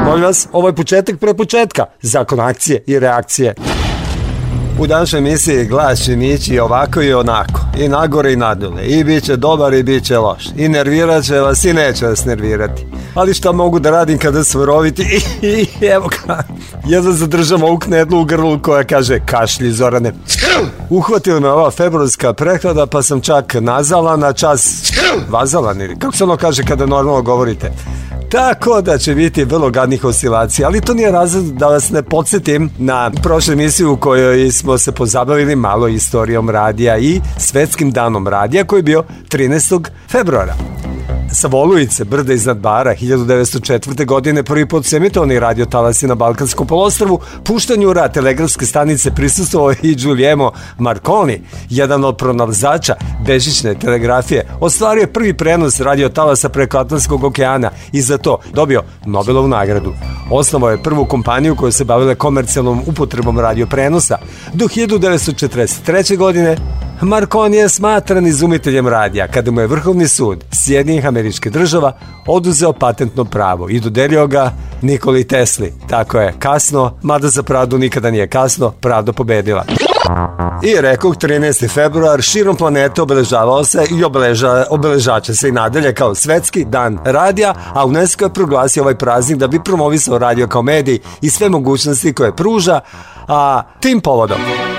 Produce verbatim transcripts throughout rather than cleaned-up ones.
Molim vas, ovo je početak pre početka. Zakon akcije i reakcije. U današnjoj emisiji glas će nići ovako i onako, i nagore i nadole, i bit će dobar i bit će loš, i nervirat će vas i neće vas nervirati. Ali šta mogu da radim kada su roviti i, i, i evo ka, jedva zadržam ovu knedlu u grlu koja kaže kašlji Zorane. Uhvatila me ova februarska prehlada pa sam čak nazalan, a čas vazalan ili kako se ono kaže kada normalno govorite. Tako da će biti vrlo gadnih oscilacija, ali to nije razlog da vas ne podsjetim na prošlu emisiju u kojoj smo se pozabavili malo istorijom radija i svetskim danom radija koji je bio trinaestog februara. Sa Volujice, brda iznad Bara, hiljadu devetsto četvrte. godine prvi put su emitovani radio talasi na Balkanskom poluostrvu. Puštanju u rad telegrafske stanice prisustvovao i Giuliano Marconi, jedan od pronalazača bežične telegrafije. Ostvario je prvi prenos radio talasa preko Atlantskog okeana i za to dobio Nobelovu nagradu. Osnovao je prvu kompaniju koja se bavila komercijalnom upotrebom radio prenosa. Do hiljadu devetsto četrdeset treće. godine Marconi je smatran izumiteljem radija kada mu je Vrhovni sud Sjedinjenih Američkih Država oduzeo patentno pravo i dodelio ga Nikoli Tesli. Tako je, kasno, mada za pravdu nikada nije kasno, pravda pobedila. I rekoh, trinaesti februar širom planete obeležavao se i obeleža, obeležaće se i nadalje kao svetski dan radija, a UNESCO je proglasio ovaj praznik da bi promovisao radio kao medij i sve mogućnosti koje pruža, a tim povodom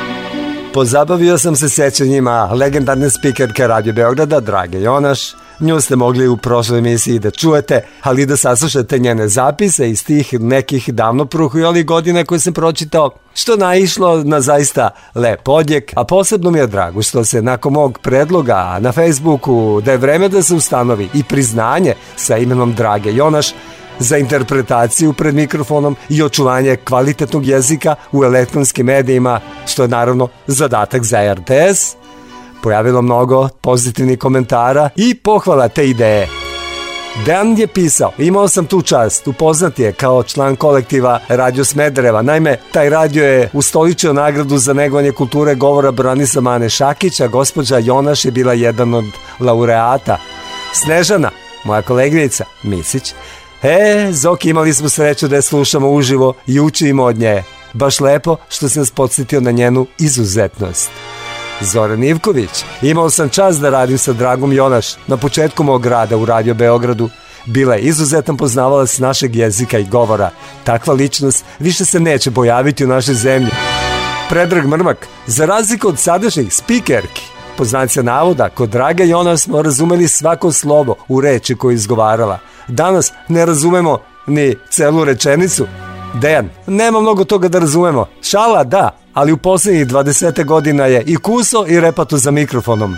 pozabavio sam se sećanjima legendarne spikerke Radio Beograda, Drage Jonaš. Nju ste mogli u prošloj emisiji da čujete, ali da saslušate njene zapise iz tih nekih davno prohujolih godina koje sam pročitao, što naišlo na zaista lep odjek, a posebno mi je drago što se nakon mog predloga na Facebooku da je vreme da se ustanovi i priznanje sa imenom Drage Jonaš za interpretaciju pred mikrofonom i očuvanje kvalitetnog jezika u elektronskim medijima, što je naravno zadatak za R T S, pojavilo mnogo pozitivnih komentara i pohvala te ideje. Dejan je pisao, imao sam tu čast, upoznat je kao član kolektiva Radio Smedereva. Naime, taj radio je ustoličio nagradu za negovanje kulture govora Branisa Mane Šakića. Gospođa Jonaš je bila jedan od laureata. Snežana, moja koleginica Misić. E, Zoki, imali smo sreću da je slušamo uživo i učimo od nje. Baš lepo što sam nas podsjetio na njenu izuzetnost. Zoran Ivković, imao sam čast da radim sa Dragom Jonaš na početku mog rada u Radio Beogradu. Bila je izuzetan poznavalac našeg jezika i govora. Takva ličnost više se neće pojaviti u našoj zemlji. Predrag Mrmak, za razliku od sadašnjih spikerki, po znacima navoda, kod Drage Jonaš smo razumeli svako slovo u reči koju izgovarala. Danas ne razumemo ni celu rečenicu. Dejan, nema mnogo toga da razumemo. Šala, da, ali u posljednjih dvadeset godina je i kuso i repato za mikrofonom.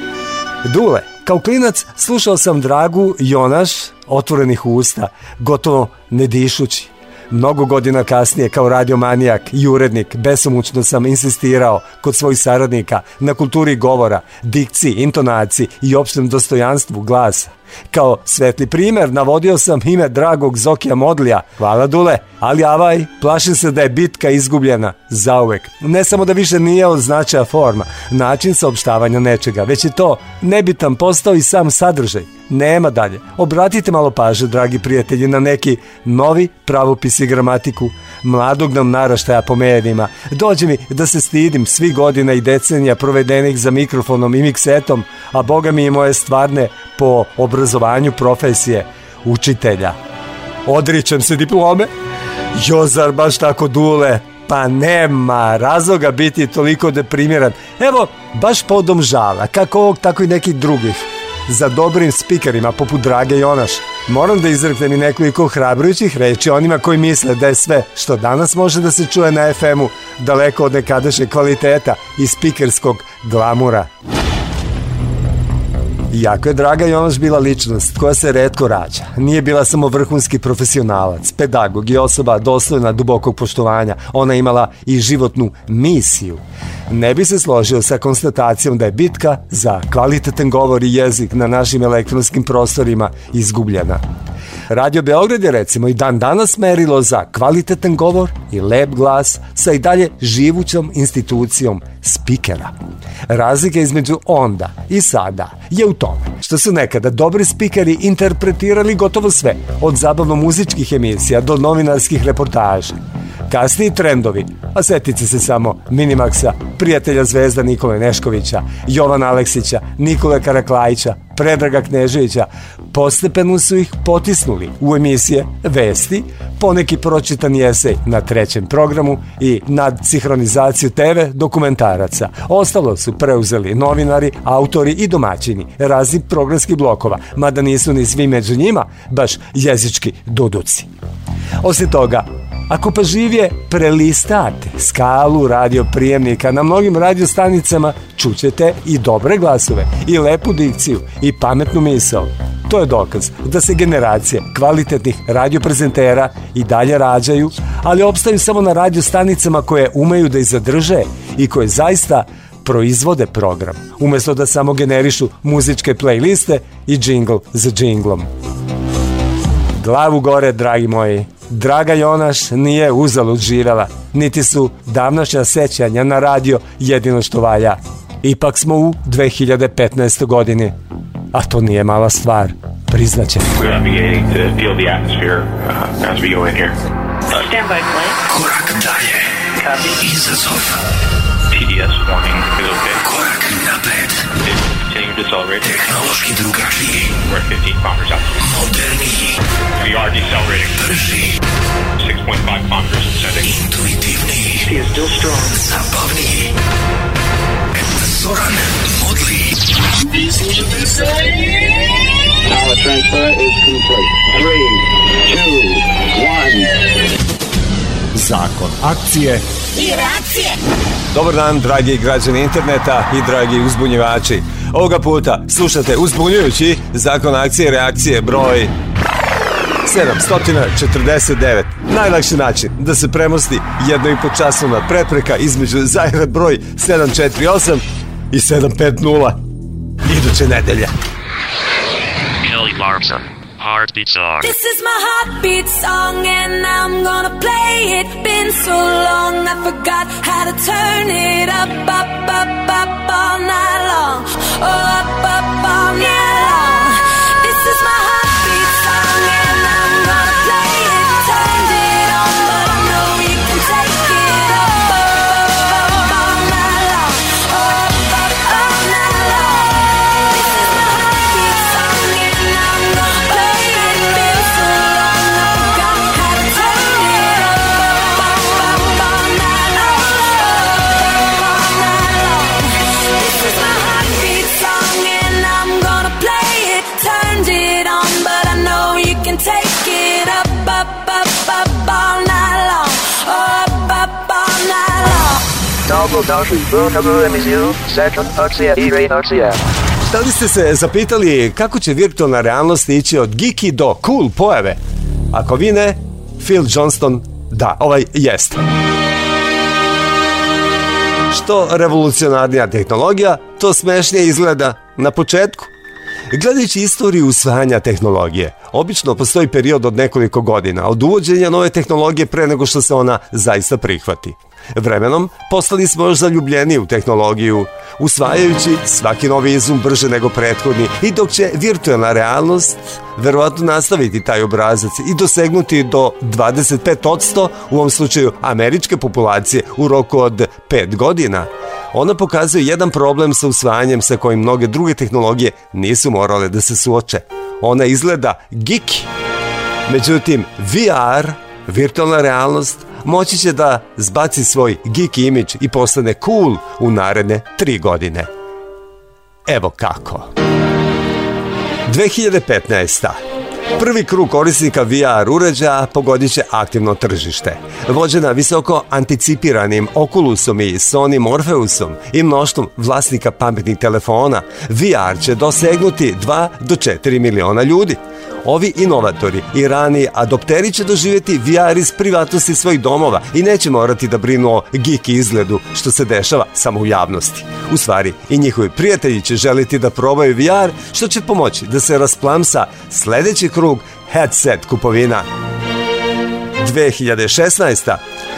Dule, kao klinac slušao sam Dragu Jonaš otvorenih usta, gotovo ne dišući. Mnogo godina kasnije kao radiomanijak i urednik besomučno sam insistirao kod svojih saradnika na kulturi govora, dikciji, intonaciji i opštem dostojanstvu glasa. Kao svetli primer navodio sam ime dragog Zokija Modlija. Hvala Dule, ali avaj, plašim se da je bitka izgubljena zauvek. Ne samo da više nije od značaja forma, način saopštavanja nečega, već je to nebitan postao i sam sadržaj. Nema dalje. Obratite malo pažnje, dragi prijatelji, na neki novi pravopis i gramatiku mladog nam naraštaja po medijima. Dođe mi da se stidim svih godina i decenija provedenih za mikrofonom i miksetom, a boga mi i moje stvarne po obrazovanju profesije učitelja. Odričem se diplome. Jo, zar baš tako Dule? Pa nema razloga biti toliko deprimiran. Evo, baš podom žala, kako ovog, tako i nekih drugih. Za dobrim spikerima poput Drage Jonaš moram da izreknem i nekoliko hrabrujućih reči onima koji misle da je sve što danas može da se čuje na F M-u daleko od nekadašnjeg kvaliteta i spikerskog glamura. Iako je Draga Jonaš bila ličnost koja se retko rađa, nije bila samo vrhunski profesionalac, pedagog i osoba dostojna dubokog poštovanja, ona je imala i životnu misiju. Ne bi se složio sa konstatacijom da je bitka za kvalitetan govor i jezik na našim elektronskim prostorima izgubljena. Radio Beograd je recimo i dan danas merilo za kvalitetan govor i lep glas sa i dalje živućom institucijom spikera. Razlika između onda i sada je u tome što su nekada dobri spikeri interpretirali gotovo sve, od zabavno-muzičkih emisija do novinarskih reportaža. Kasniji trendovi, a setite se samo Minimaxa, Prijatelja zvezda Nikole Neškovića, Jovana Aleksića, Nikole Karaklajića, Predraga Kneževića, postepeno su ih potisnuli u emisije Vesti, poneki pročitani esej na trećem programu i nad sinhronizaciju te ve dokumentaraca. Ostalo su preuzeli novinari, autori i domaćini raznih programskih blokova, mada nisu ni svi među njima baš jezički duduci. Osim toga, ako pažljivije prelistate skalu radioprijemnika na mnogim radiostanicama, čućete i dobre glasove, i lepu dikciju, i pametnu misao. To je dokaz da se generacije kvalitetnih radioprezentera i dalje rađaju, ali opstaju samo na radiostanicama koje umeju da ih zadrže i koje zaista proizvode program, umesto da samo generišu muzičke playliste i džingl za džinglom. Glavu gore, dragi moji. Draga Jonaš nije uzalud živela, niti su davnašnja sećanja na radio jedino što valja. Ipak smo u dve hiljade petnaestoj godini, a to nije mala stvar, priznaće. Korak dalje. Izazov. T D S warning is okay. Korak napred. Continue to decelerate. Tehnološki drugačiji. We're at fifteen kilometers altitude. Moderniji. We are decelerating. Brži. six point five kilometers ascending. Intuitivniji. He is still strong. Zabavniji. Zoran Modli. Power transfer is complete. Three, two, one. Zakon akcije i reakcije. Dobar dan, dragi građani interneta i dragi uzbunjivači. Ovoga puta slušate uzbunjujući Zakon akcije i reakcije broj sedamsto četrdeset devet. Najlakši način da se premosti jedno i po časovna prepreka između zajedno broj sedam četiri osam i sedam pet nula. Iduće nedelje. Kelly Clarkson. Heartbeat song. This is my heartbeat song and I'm gonna play it. Been so long I forgot how to turn it up, up, up, up all night long. Oh, up, up all night long. This is my heartbeat song and I'm gonna play it. Turned it on but I know you can take it up, up, up, up all night long. Oh, up, up all night long. This is my heartbeat song and I'm gonna play it. Take it up, up, up, up all night long. Up, up all night long. Dobrodošli u novu emisiju Zakon akcije i reakcije. Da li ste se zapitali kako će virtualna realnost ići od geeky do cool pojave? Ako vi ne, Phil Johnston da, ovaj jest. Što revolucionarnija tehnologija, to smešnije izgleda na početku. Gledajući istoriju usvajanja tehnologije, obično postoji period od nekoliko godina od uvođenja nove tehnologije pre nego što se ona zaista prihvati. Vremenom postali smo još zaljubljeniji u tehnologiju, usvajajući svaki novi izum brže nego prethodni, i dok će virtualna realnost verovatno nastaviti taj obrazac i dosegnuti do dvadeset pet posto u ovom slučaju američke populacije u roku od pet godina, ona pokazuje jedan problem sa usvajanjem sa kojim mnoge druge tehnologije nisu morale da se suoče. Ona izgleda geeky. Međutim, V R, virtualna realnost, moći će da zbaci svoj geeky imidž i postane cool u naredne tri godine. Evo kako. dve hiljade petnaesta. Prvi krug korisnika V R uređaja pogodit će aktivno tržište. Vođena visoko anticipiranim Oculusom i Sony Morpheusom i mnoštvom vlasnika pametnih telefona, V R će dosegnuti dva do četiri miliona ljudi. Ovi inovatori i rani adopteri će doživjeti V R iz privatnosti svojih domova i neće morati da brinu o geeky izgledu, što se dešava samo u javnosti. U stvari, i njihovi prijatelji će želiti da probaju V R, što će pomoći da se rasplamsa sledeći krug headset kupovina. dve hiljade šesnaesta.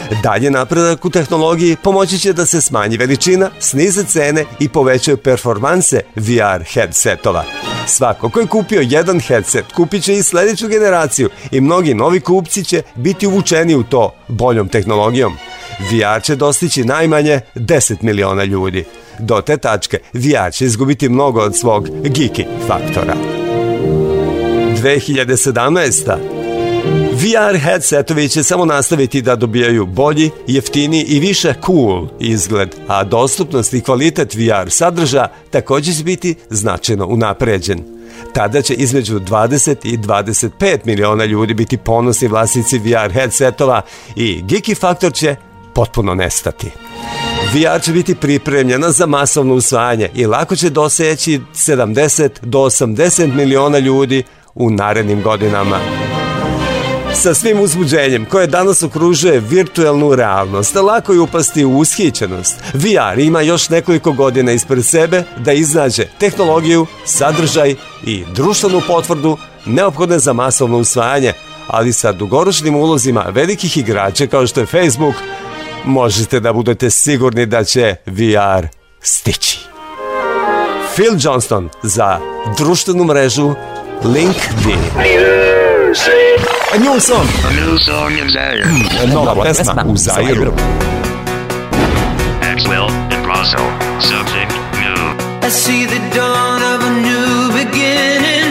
Dalje napredak u tehnologiji pomoći će da se smanji veličina, snize cene i povećaju performanse V R headsetova. Svako ko je kupio jedan headset kupit će i sljedeću generaciju i mnogi novi kupci će biti uvučeni u to boljom tehnologijom. V R će dostići najmanje deset miliona ljudi. Do te tačke V R će izgubiti mnogo od svog geeky faktora. dve hiljade sedamnaesta. V R headsetovi će samo nastaviti da dobijaju bolji, jeftiniji i više cool izgled, a dostupnost i kvalitet V R sadržaja također će biti značajno unapređen. Tada će između dvadeset i dvadeset pet miliona ljudi biti ponosni vlasnici V R headsetova i geeky faktor će potpuno nestati. V R će biti pripremljena za masovno usvajanje i lako će doseći sedamdeset do osamdeset miliona ljudi u narednim godinama. Sa svim uzbuđenjem koje danas okružuje virtualnu realnost, lako je upasti u ushićenost. V R ima još nekoliko godina ispred sebe da iznađe tehnologiju, sadržaj i društvenu potvrdu neophodne za masovno usvajanje, ali sa dugoročnim ulozima velikih igrača kao što je Facebook, možete da budete sigurni da će V R stići. Phil Johnston za društvenu mrežu LinkedIn. A new song. A new song in Zaire. Nova pesma u Zairu. Axwell and Brasso. Something new. I see the dawn of a new beginning.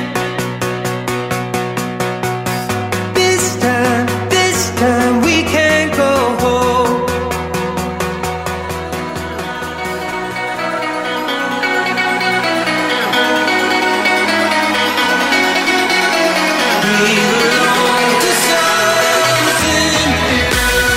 This time, this time we can't go home. We belong to something new.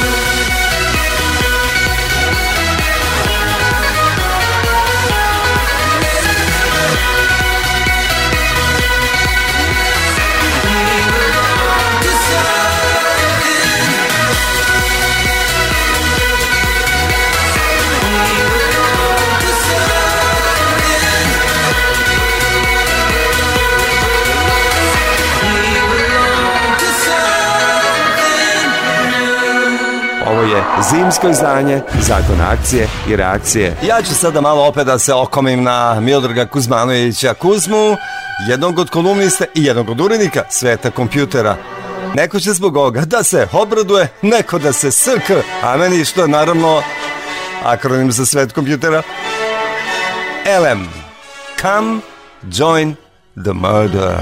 Ovo je zimsko izdanje Zakona akcije i reakcije. Ja ću sada malo opet da se okomim na Miodraga Kuzmanovića Kuzmu, jednog od kolumnista i jednog od urednika sveta kompjutera. Neko će zbog ovoga da se obraduje, neko da se srk, a meni što je naravno akronim za svet kompjutera L M. Come join the murder.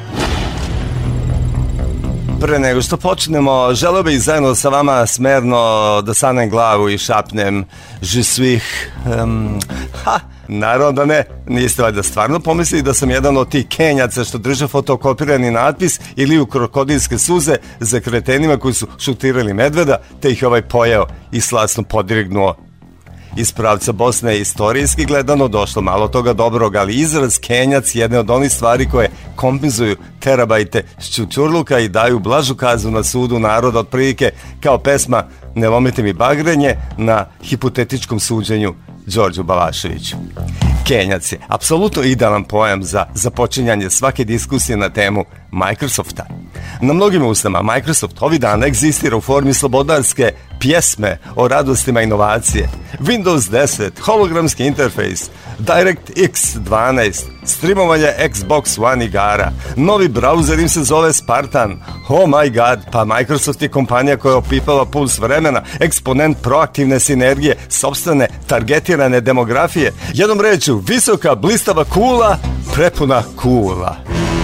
Pre nego što počnemo, želeo bih zajedno sa vama smerno da sanem glavu i šapnem je suis... Um, ha, naravno da ne, niste valjda stvarno pomislili da sam jedan od tih Kenjaca što drže fotokopirani natpis ili u krokodilske suze za kretenima koji su šutirali medveda, te ih ovaj pojeo i slasno podirignuo. Iz pravca Bosne je istorijski gledano došlo malo toga dobrog, ali izraz Kenjac je jedna od onih stvari koje kompenzuju terabajte šćučurluka i daju blažu kaznu na sudu naroda, otprilike kao pesma Ne lomite mi bagrenje na hipotetičkom suđenju Đorđu Balaševiću. Kenjac je apsolutno idealan pojam za započinjanje svake diskusije na temu Microsofta. Na mnogim ustama Microsoft ovih dana egzistira u formi slobodarske pjesme o radostima inovacije. Windows deset, hologramski interfejs, DirectX dvanaest, streamovanje Xbox One igara, novi browser im se zove Spartan. Oh my god, pa Microsoft je kompanija koja opipava puls vremena, eksponent proaktivne sinergije, sopstvene targetirane demografije. Jednom rečju, visoka, blistava kula, prepuna kula.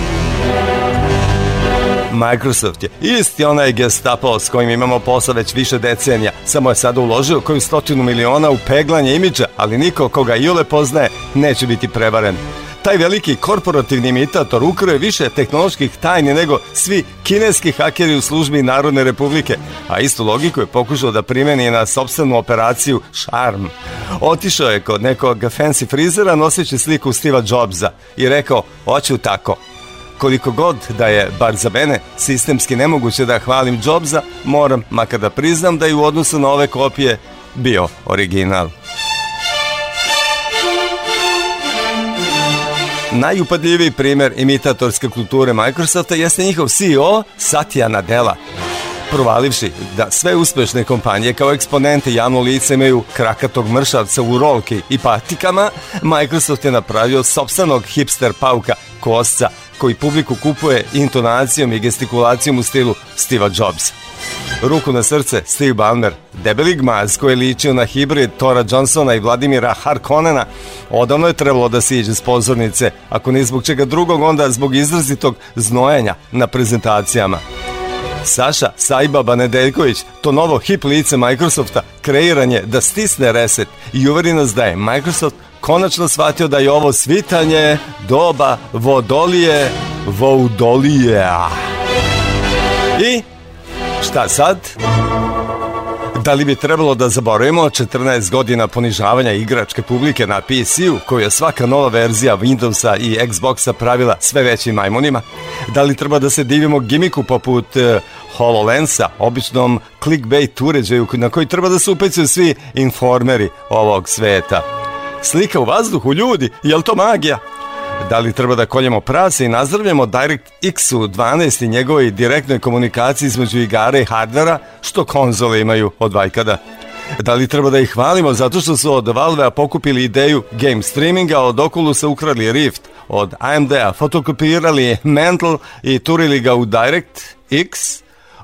Microsoft je isti onaj Gestapo s kojim imamo posla već više decenija, samo je sada uložio koju stotinu miliona u peglanje imidža, ali niko koga iole poznaje neće biti prevaren. Taj veliki korporativni imitator ukrao je više tehnoloških tajni nego svi kineski hakeri u službi Narodne republike, a istu logiku je pokušao da primeni na sopstvenu operaciju Charm. Otišao je kod nekog fancy frizera noseći sliku Steva Jobsa i rekao, hoću tako. Koliko god da je, bar za mene, sistemski nemoguće da hvalim Jobsa, moram, makar da priznam da je u odnosu na ove kopije bio original. Najupadljiviji primjer imitatorske kulture Microsofta jeste njihov C E O Satya Nadella. Provalivši da sve uspešne kompanije kao eksponente javno lice imaju krakatog mršavca u rolki i patikama, Microsoft je napravio sopstvenog hipster pauka kosca koji publiku kupuje intonacijom i gestikulacijom u stilu Steve'a Jobsa. Ruku na srce, Steve Ballmer, debeli gmaz koji je ličio na hibrid Tora Johnsona i Vladimira Harkonnena, odavno je trebalo da siđe s pozornice, ako ni zbog čega drugog, onda zbog izrazitog znojenja na prezentacijama. Saša Sajbaba Nedeljković, to novo hip lice Microsofta, kreiran je da stisne reset i uveri nas da je Microsoft konačno shvatio da je ovo svitanje doba vodolije voudolija. I šta sad? Da li bi trebalo da zaboravimo četrnaest godina ponižavanja igračke publike na P C-u, koju je svaka nova verzija Windowsa i Xboxa pravila sve većim majmunima? Da li treba da se divimo gimiku poput uh, HoloLensa, običnom clickbait uređaju na koji treba da se upecaju svi informeri ovog sveta? Slika u vazduhu, ljudi, je li to magija? Da li treba da koljemo prase i nazdravljamo DirectX u dvanaest i njegovoj direktnoj komunikaciji između igara i hardvera, što konzole imaju od vajkada? Da li treba da ih hvalimo zato što su od Valvea pokupili ideju game streaminga, od Oculusa ukrali Rift, od A M D-a fotokopirali Mantle i turili ga u DirectX?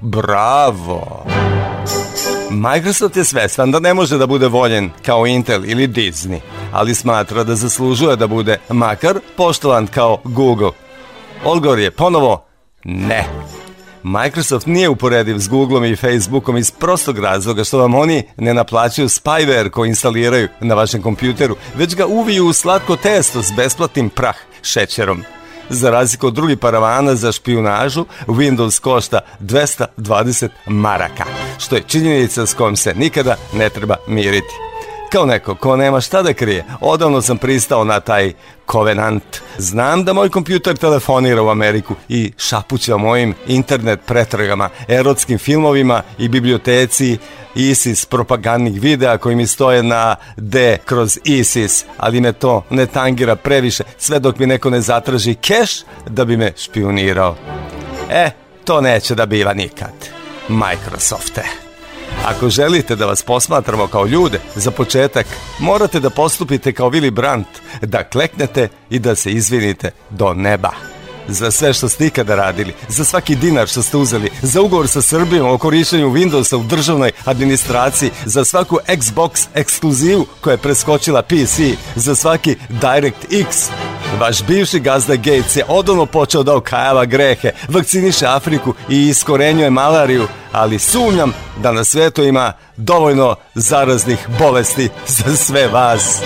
Bravo! Microsoft je svestan da ne može da bude voljen kao Intel ili Disney, ali smatra da zaslužuje da bude makar poštovan kao Google. Odgovor je ponovo ne. Microsoft nije uporediv s Googleom i Facebookom iz prostog razloga što vam oni ne naplaćuju spyware koji instaliraju na vašem kompjuteru, već ga uviju u slatko testo s besplatnim prah šećerom. Za razliku od drugih paravana za špijunažu, Windows košta dvesta dvadeset maraka, što je činjenica s kojom se nikada ne treba miriti. Kao neko ko nema šta da krije, odavno sam pristao na taj kovenant. Znam da moj kompjuter telefonira u Ameriku i šapuća mojim internet pretragama, erotskim filmovima i biblioteci ISIS propagandnih videa koji mi stoje na D kroz ISIS, ali me to ne tangira previše, sve dok mi neko ne zatraži keš da bi me špijunirao. E, to neće da biva nikad. Microsofte. Ako želite da vas posmatramo kao ljude, za početak morate da postupite kao Willy Brandt, da kleknete i da se izvinite do neba. Za sve što ste ikada radili, za svaki dinar što ste uzeli, za ugovor sa Srbijom o korištenju Windowsa u državnoj administraciji, za svaku Xbox ekskluzivu koja je preskočila P C, za svaki DirectX. Vaš bivši gazda Gates je odavno počeo da okajava grehe, vakciniše Afriku i iskorenjuje malariju, ali sumnjam da na svetu ima dovoljno zaraznih bolesti za sve vas.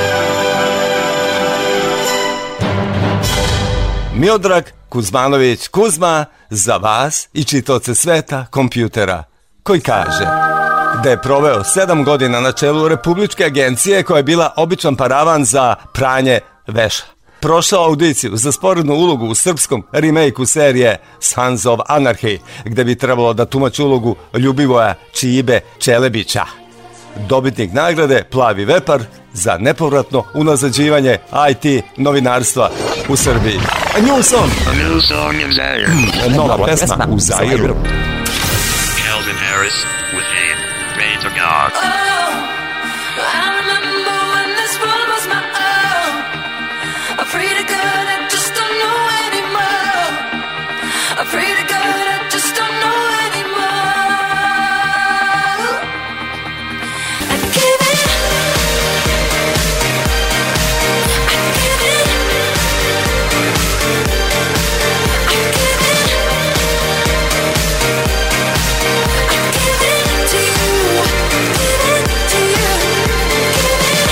Miodrag Kuzmanović Kuzma za vas i čitaoce sveta kompjutera, koji kaže da je proveo sedam godina na čelu Republičke agencije koja je bila običan paravan za pranje veša. Prošao audiciju za sporednu ulogu u srpskom remake-u serije Sons of Anarchy, gde bi trebalo da tumači ulogu Ljubivoja Čibe Čelebića. Dobitnik nagrade Plavi vepar za nepovratno unazađivanje I T novinarstva u Srbiji. A new song. A new song in Zaire. Nova pesma u Zairu. Calvin Harris with Aim Made to God. Afraid of God, I just don't know anymore. Afraid of God, I just don't know anymore. I give it. I give it. I give it. I give it to you. Give it to you. Give it.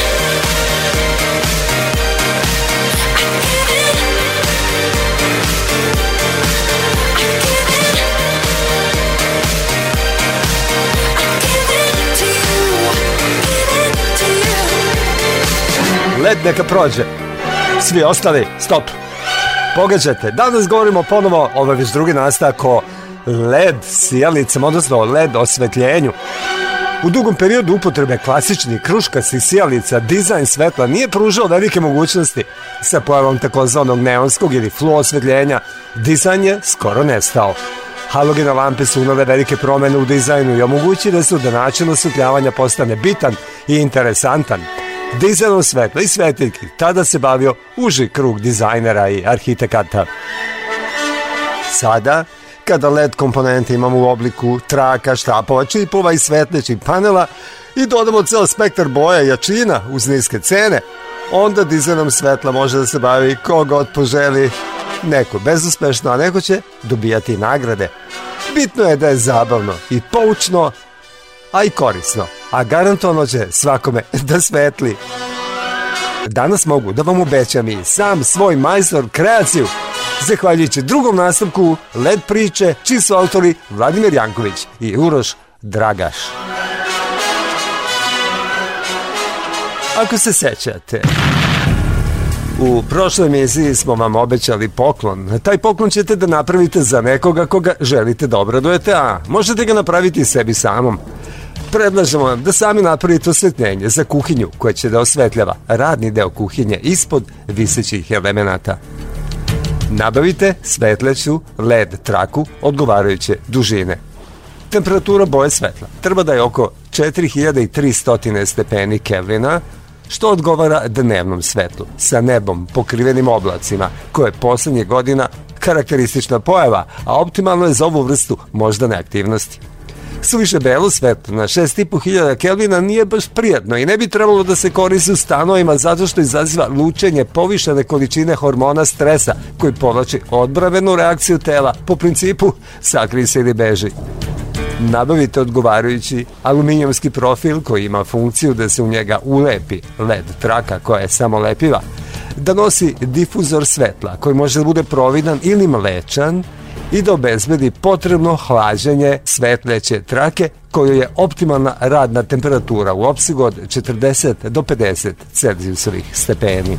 Led neka prođe. Svi ostali, stop. Pogađate, danas govorimo ponovo, ovo je već drugi nastavak o L E D sijalicama, odnosno o L E D osvetljenju. U dugom periodu upotrebe klasičnih kruškastih sijalica dizajn svetla nije pružao velike mogućnosti. Sa pojavom takozvanog neonskog ili flu osvetljenja dizajn je skoro nestao. Halogene lampe su unove velike promene u dizajnu i omogućile su da način osvetljavanja postane bitan i interesantan. Dizajnom svetla i svetiljki tada se bavio uži krug dizajnera i arhitekata. Sada, kada L E D komponente imamo u obliku traka, štapova, čipova i svetlećih panela i dodamo ceo spektar boja i jačina uz niske cene, onda dizajnom svetla može da se bavi ko god poželi. Neko bezuspešno, a neko će dobijati nagrade. Bitno je da je zabavno i poučno, a i korisno, a garantovano će svakome da svetli. Danas mogu da vam obećam i sam svoj majstor kreaciju, zahvaljujući drugom nastavku L E D priče, čiji su autori Vladimir Janković i Uroš Dragaš. Ako se sećate, u prošloj emisiji smo vam obećali poklon. Taj poklon ćete da napravite za nekoga koga želite da obradujete, a možete ga napraviti sebi samom. Predlažemo vam da sami napravite osvetljenje za kuhinju koje će da osvetljava radni deo kuhinje ispod visećih elemenata. Nabavite svetleću L E D traku odgovarajuće dužine. Temperatura boje svetla treba da je oko četiri hiljade tristo stepeni Kelvina, što odgovara dnevnom svetlu sa nebom pokrivenim oblacima, koje je poslednjih godina karakteristična pojava, a optimalno je za ovu vrstu moždane aktivnosti. Suviše belo svetlo na šest i po hiljada Kelvina nije baš prijatno i ne bi trebalo da se koristi u stanovima zato što izaziva lučenje povišene količine hormona stresa koji povlači odbrambenu reakciju tela po principu sakri se ili beži. Nabavite odgovarajući aluminijumski profil koji ima funkciju da se u njega ulepi L E D traka koja je samolepiva, da nosi difuzor svetla koji može da bude providan ili mlečan i da obezbedi potrebno hlađenje svetleće trake kojoj je optimalna radna temperatura u opsegu od četrdeset do pedeset celzijusovih stepeni.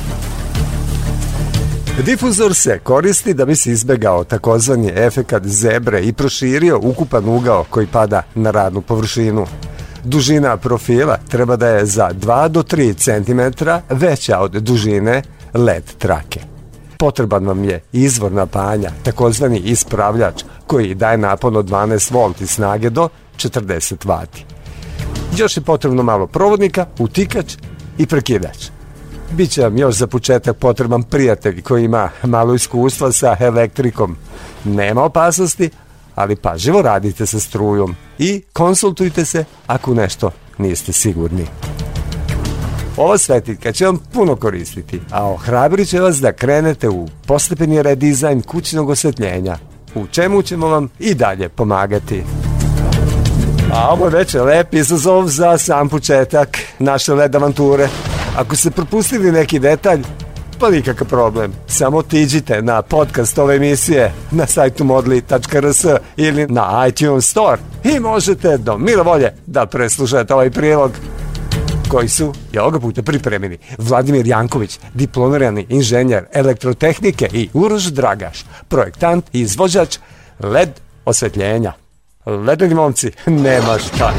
Difuzor se koristi da bi se izbegao takozvani efekat zebre i proširio ukupan ugao koji pada na radnu površinu. Dužina profila treba da je za dva do tri centimetra veća od dužine L E D trake. Potreban vam je izvor napajanja, takozvani ispravljač, koji daje napon od dvanaest volti snage do četrdeset vati. Još je potrebno malo provodnika, utikač i prekidač. Biće vam još za početak potreban prijatelj koji ima malo iskustva sa elektrikom. Nema opasnosti, ali pažljivo radite sa strujom i konsultujte se ako nešto niste sigurni. Ova svetiljka će vam puno koristiti, a ohrabrit će vas da krenete u postepeni redizajn kućnog osvetljenja, u čemu ćemo vam i dalje pomagati. A ovo je već lep izazov za sam početak naše L E D avanture. Ako ste propustili neki detalj, pa nikakav problem. Samo otiđite na podcast ove emisije na sajtu modli tačka r s ili na iTunes Store i možete do mile volje da preslušate ovaj prilog koji su i ovoga puta pripremili Vladimir Janković, diplomirani inženjer elektrotehnike, i Uroš Dragaš, projektant i izvođač L E D osvetljenja. Ledeni momci, nema šta.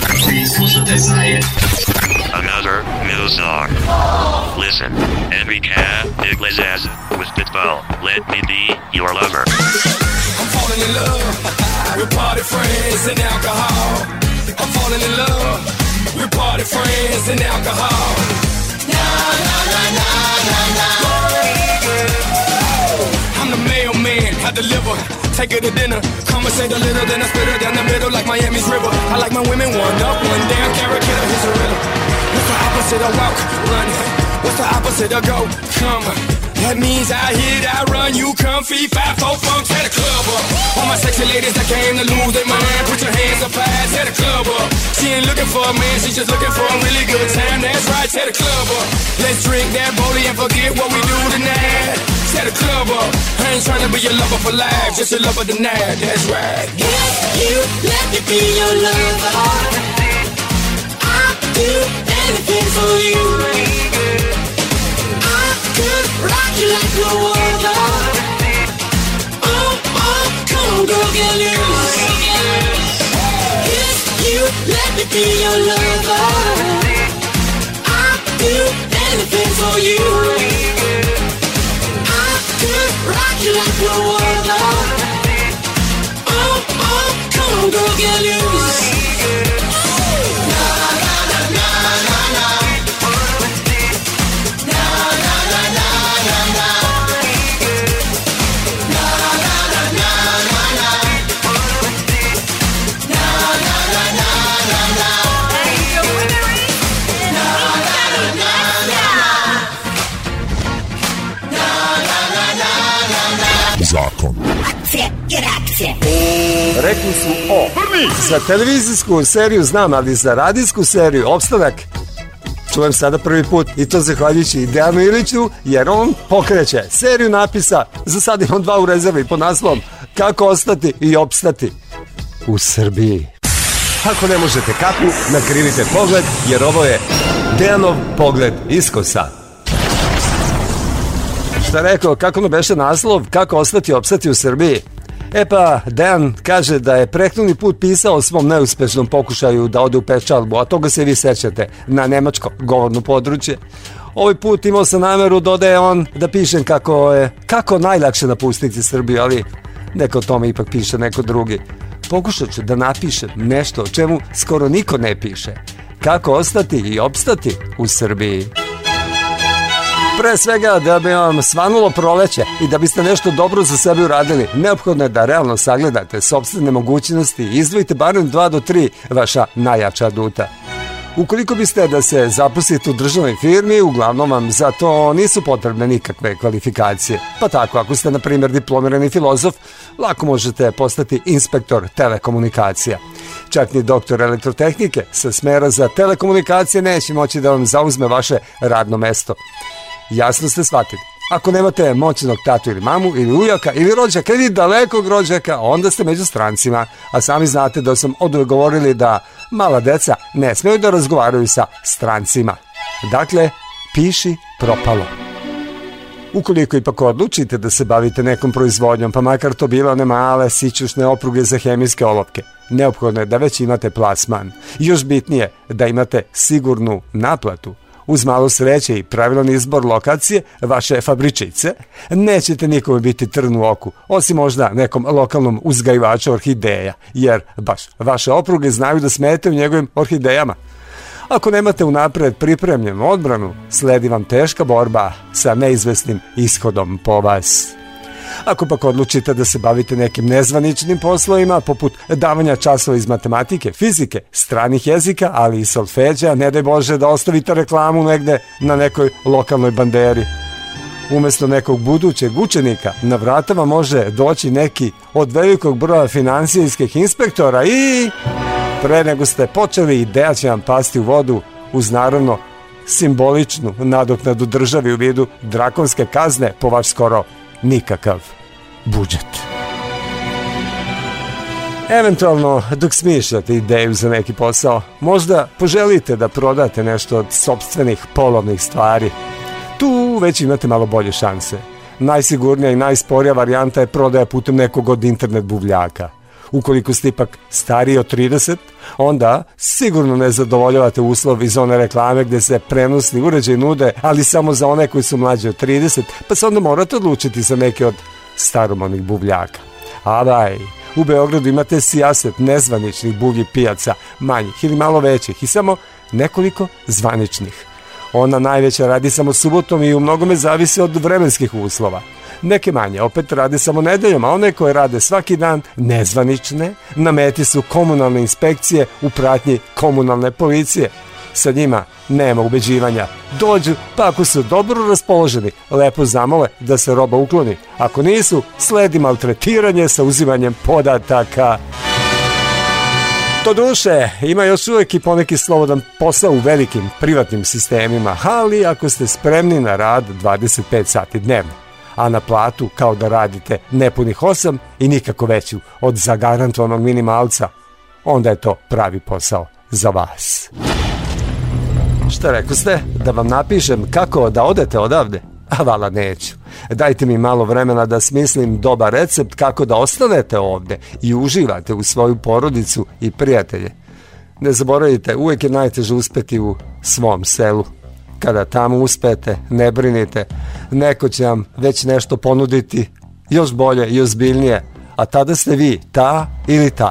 Another new song. Listen, Enrique Iglesias with Pitbull. Let me be your lover. I'm falling in love with party friends and alcohol. I'm falling in love with party friends and alcohol. Na na na na na na. I'm the mailman, I deliver. Take her to dinner, conversate a little, then I split her down the middle like Miami's river. I like my women one up, one down, carrot killer, here's a riddle. What's the opposite of walk? Run. What's the opposite of go? Come. That means I hit, I run, you comfy, five, four, funk, set a club up. All my sexy ladies that came to lose their mind, put your hands up high, set a club up. She ain't looking for a man, she's just looking for a really good time, that's right, set a club up. Let's drink that booty and forget what we do tonight. Set a club up, I ain't trying to be your lover for life, just your lover tonight, that's right. If you let me be your lover, I'll do anything for you. I could rock you like no other. Oh, oh, come on, girl, get loose. If you let me be your lover, I'll do anything for you. I could rock you like no other. get loose. Zakon. Akcije i reakcije. Rekli su o. Za televizijsku seriju znam, ali za radijsku seriju Opstanak čujem sada prvi put i to zahvaljujući Dejanu Iliću, jer on pokreće seriju napisa, za sad imam dva u rezervi pod naslovom Kako ostati i opstati u Srbiji. Ako ne možete kapu, nakrivite pogled, jer ovo je Dejanov pogled iskosa. Šta rekao, kako ne beše naslov, kako ostati i opstati u Srbiji? E pa, Dejan kaže da je prethodni put pisao o svom neuspešnom pokušaju da ode u pečalbu, a toga se vi sećate, na nemačko govorno područje. Ovaj put imao sam nameru, dodaje on, da pišem kako je, kako najlakše napustiti Srbiju, ali neko o tome ipak piše neko drugi. Pokušat ću da napišem nešto o čemu skoro niko ne piše. Kako ostati i opstati u Srbiji. Pre svega, da bi vam svanulo proleće i da biste nešto dobro za sebe uradili, neophodno je da realno sagledate sopstvene mogućnosti i izdvojite barem dva do tri vaša najjača aduta. Ukoliko biste da se zaposlite u državnoj firmi, uglavnom vam za to nisu potrebne nikakve kvalifikacije. Pa tako, ako ste na primjer diplomirani filozof, lako možete postati inspektor telekomunikacija. Čak ni doktor elektrotehnike sa smera za telekomunikacije neće moći da vam zauzme vaše radno mesto. Jasno ste shvatili. Ako nemate moćnog tatu ili mamu ili ujaka ili rođaka ili dalekog rođaka, onda ste među strancima. A sami znate da sam oduvek govorili da mala deca ne smeju da razgovaraju sa strancima. Dakle, piši propalo. Ukoliko ipak odlučite da se bavite nekom proizvodnjom, pa makar to bile one male sićušne opruge za hemijske olovke, neophodno je da već imate plasman. Još bitnije, da imate sigurnu naplatu. Uz malo sreće i pravilan izbor lokacije vaše fabričice, nećete nikome biti trn u oku, osim možda nekom lokalnom uzgajivaču orhideja, jer baš vaše opruge znaju da smete u njegovim orhidejama. Ako nemate unapred pripremljenu odbranu, sledi vam teška borba sa neizvesnim ishodom po vas. Ako pak odlučite da se bavite nekim nezvaničnim poslovima, poput davanja časova iz matematike, fizike, stranih jezika, ali i solfeđa, ne daj Bože da ostavite reklamu negde na nekoj lokalnoj banderi. Umesto nekog budućeg učenika, na vrata vam može doći neki od velikog broja finansijskih inspektora i pre nego ste počeli, ideja će vam pasti u vodu uz naravno simboličnu nadoknadu državi u vidu drakonske kazne po vaš skoro nikakav budžet. Eventualno, dok smišljate ideju za neki posao, možda poželite da prodate nešto od sopstvenih polovnih stvari. Tu već imate malo bolje šanse. Najsigurnija i najsporija varijanta je prodaja putem nekog od internet buvljaka. Ukoliko ste ipak stariji od trideset, onda sigurno ne zadovoljavate uslov iz one reklame gde se prenosni uređaj nude, ali samo za one koji su mlađi od trideset, pa se onda morate odlučiti za neke od staromodnih buvljaka. A daj, u Beogradu imate sijaset nezvaničnih buvlji pijaca, manjih ili malo većih i samo nekoliko zvaničnih. Ona najveća radi samo subotom i u mnogome zavisi od vremenskih uslova. Neke manje opet rade samo nedeljom, a one koje rade svaki dan, nezvanične, na meti su komunalne inspekcije u pratnji komunalne policije. Sa njima nema ubeđivanja. Dođu, pa ako su dobro raspoloženi, lepo zamole da se roba ukloni. Ako nisu, sledi maltretiranje sa uzimanjem podataka. To duše, ima još uvijek i poneki slobodan posao u velikim privatnim sistemima, ali ako ste spremni na rad dvadeset pet sati dnevno, a na platu kao da radite nepunih osam i nikako veću od zagarantovanog minimalca, onda je to pravi posao za vas. Šta rekao ste? Da vam napišem kako da odete odavde? A vala neću. Dajte mi malo vremena da smislim dobar recept kako da ostanete ovde i uživate u svoju porodicu i prijatelje. Ne zaboravite, uvijek je najteže uspeti u svom selu. Kada tamo uspete, ne brinite, neko će vam već nešto ponuditi još bolje i ozbiljnije, a tada ste vi ta ili taj.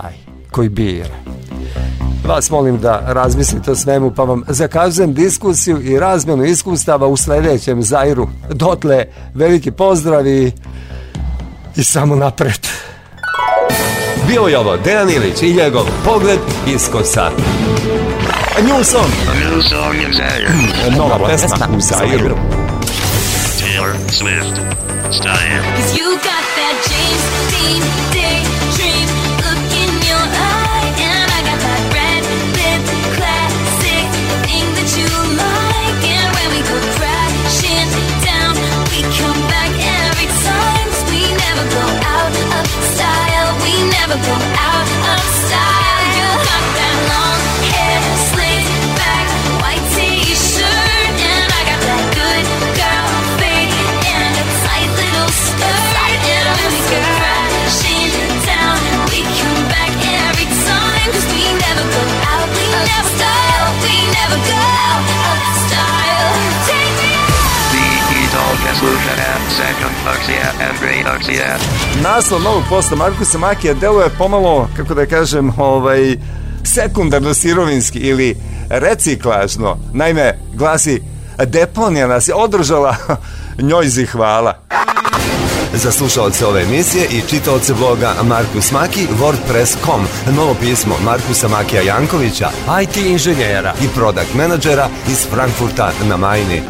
koji bira. Vas molim da razmislite o svemu, pa vam zakazujem diskusiju i razmjenu iskustava u sljedećem Zairu. Dotle, veliki pozdrav i, i samo napred. Bio je ovo Dejan Ilić i njegov Pogled iskosa. A new song. New song in Zaire. Nova pesma u Zairu. Taylor Swift. Style. Cause you got that James Dean daydream look in your eye, and I got that red lip classic thing that you like. And when we go crashing down, we come back every time. 'Cause we never go out of style. We never go out of style. You got that long hair slicked back, white t-shirt, and I got that good girl fade and a tight little skirt. And when we go crashing down, we come back every time. 'Cause we never go out, we never style. We never go out of style. Take me out. The Idol Solution and Second Oxia and Great Oxia. Naslov novog posta Markusa Makija deluje pomalo, kako da kažem, ovaj, sekundarno sirovinski ili reciklažno. Naime, glasi: deponija nas je održala, njoj zi hvala. Za slušalce ove emisije i čitaoce bloga Markus Maki, wordpress dot com, novo pismo Markusa Makija Jankovića, I T inženjera i product menadžera iz Frankfurta na Majni.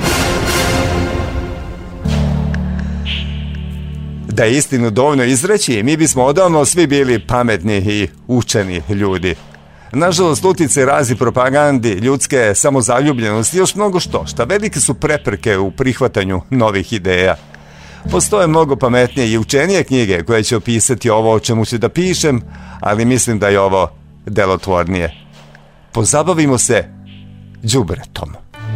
Da je istinu dovoljno izreći, mi bismo odavno svi bili pametni i učeni ljudi. Nažalost, utjecaj razni propagandi, ljudske samozaljubljenosti i još mnogo što, šta velike su prepreke u prihvatanju novih ideja. Postoje mnogo pametnije i učenije knjige koje će opisati ovo o čemu ću da pišem, ali mislim da je ovo delotvornije. Pozabavimo se đubretom.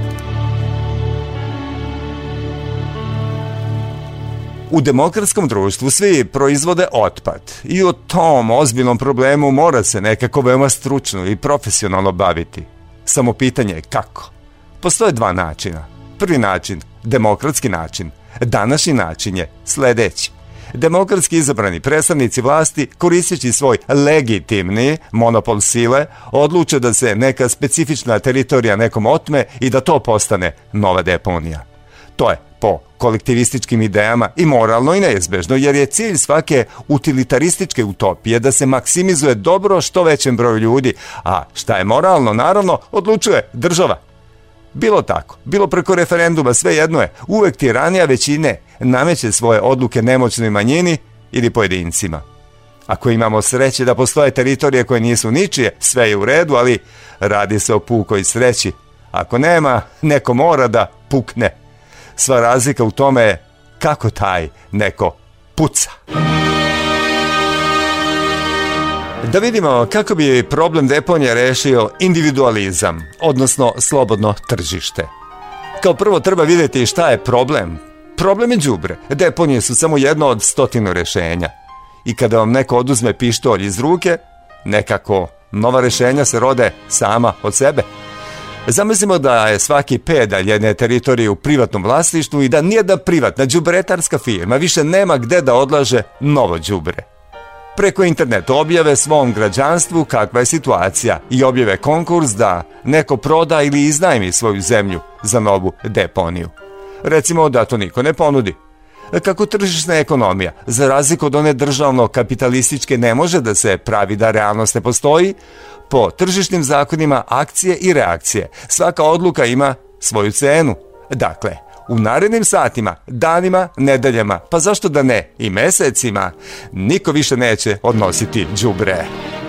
U demokratskom društvu svi proizvode otpad i o tom ozbiljnom problemu mora se nekako veoma stručno i profesionalno baviti. Samo pitanje je kako. Postoje dva načina. Prvi način, demokratski način. Današnji način je sljedeći. Demokratski izabrani predstavnici vlasti, koristeći svoj legitimni monopol sile, odluče da se neka specifična teritorija nekom otme i da to postane nova deponija. To je po kolektivističkim idejama i moralno i neizbežno, jer je cilj svake utilitarističke utopije da se maksimizuje dobro što većem broju ljudi, a šta je moralno, naravno, odlučuje država. Bilo tako, bilo preko referenduma, sve jedno je, uvek tiranija većine nameće svoje odluke nemoćnoj manjini ili pojedincima. Ako imamo sreće da postoje teritorije koje nisu ničije, sve je u redu, ali radi se o pukoj sreći. Ako nema, neko mora da pukne. Sva razlika u tome je kako taj neko puca. Da vidimo kako bi problem deponije rešio individualizam, odnosno slobodno tržište. Kao prvo treba vidjeti šta je problem. Problem je đubre. Deponije su samo jedno od stotinu rešenja. I kada vam neko oduzme pištolj iz ruke, nekako nova rešenja se rode sama od sebe. Zamislimo da je svaki pedalj jedne teritorije u privatnom vlasništvu i da nijedna privatna đubretarska firma više nema gde da odlaže novo đubre. Preko interneta objave svom građanstvu kakva je situacija i objave konkurs da neko proda ili iznajmi svoju zemlju za novu deponiju. Recimo da to niko ne ponudi. Kako tržišna ekonomija, za razliku od one državno-kapitalističke, ne može da se pravi da realnost ne postoji, po tržišnim zakonima akcije i reakcije svaka odluka ima svoju cenu. Dakle, u narednim satima, danima, nedeljama, pa zašto da ne i mesecima, niko više neće odnositi đubre.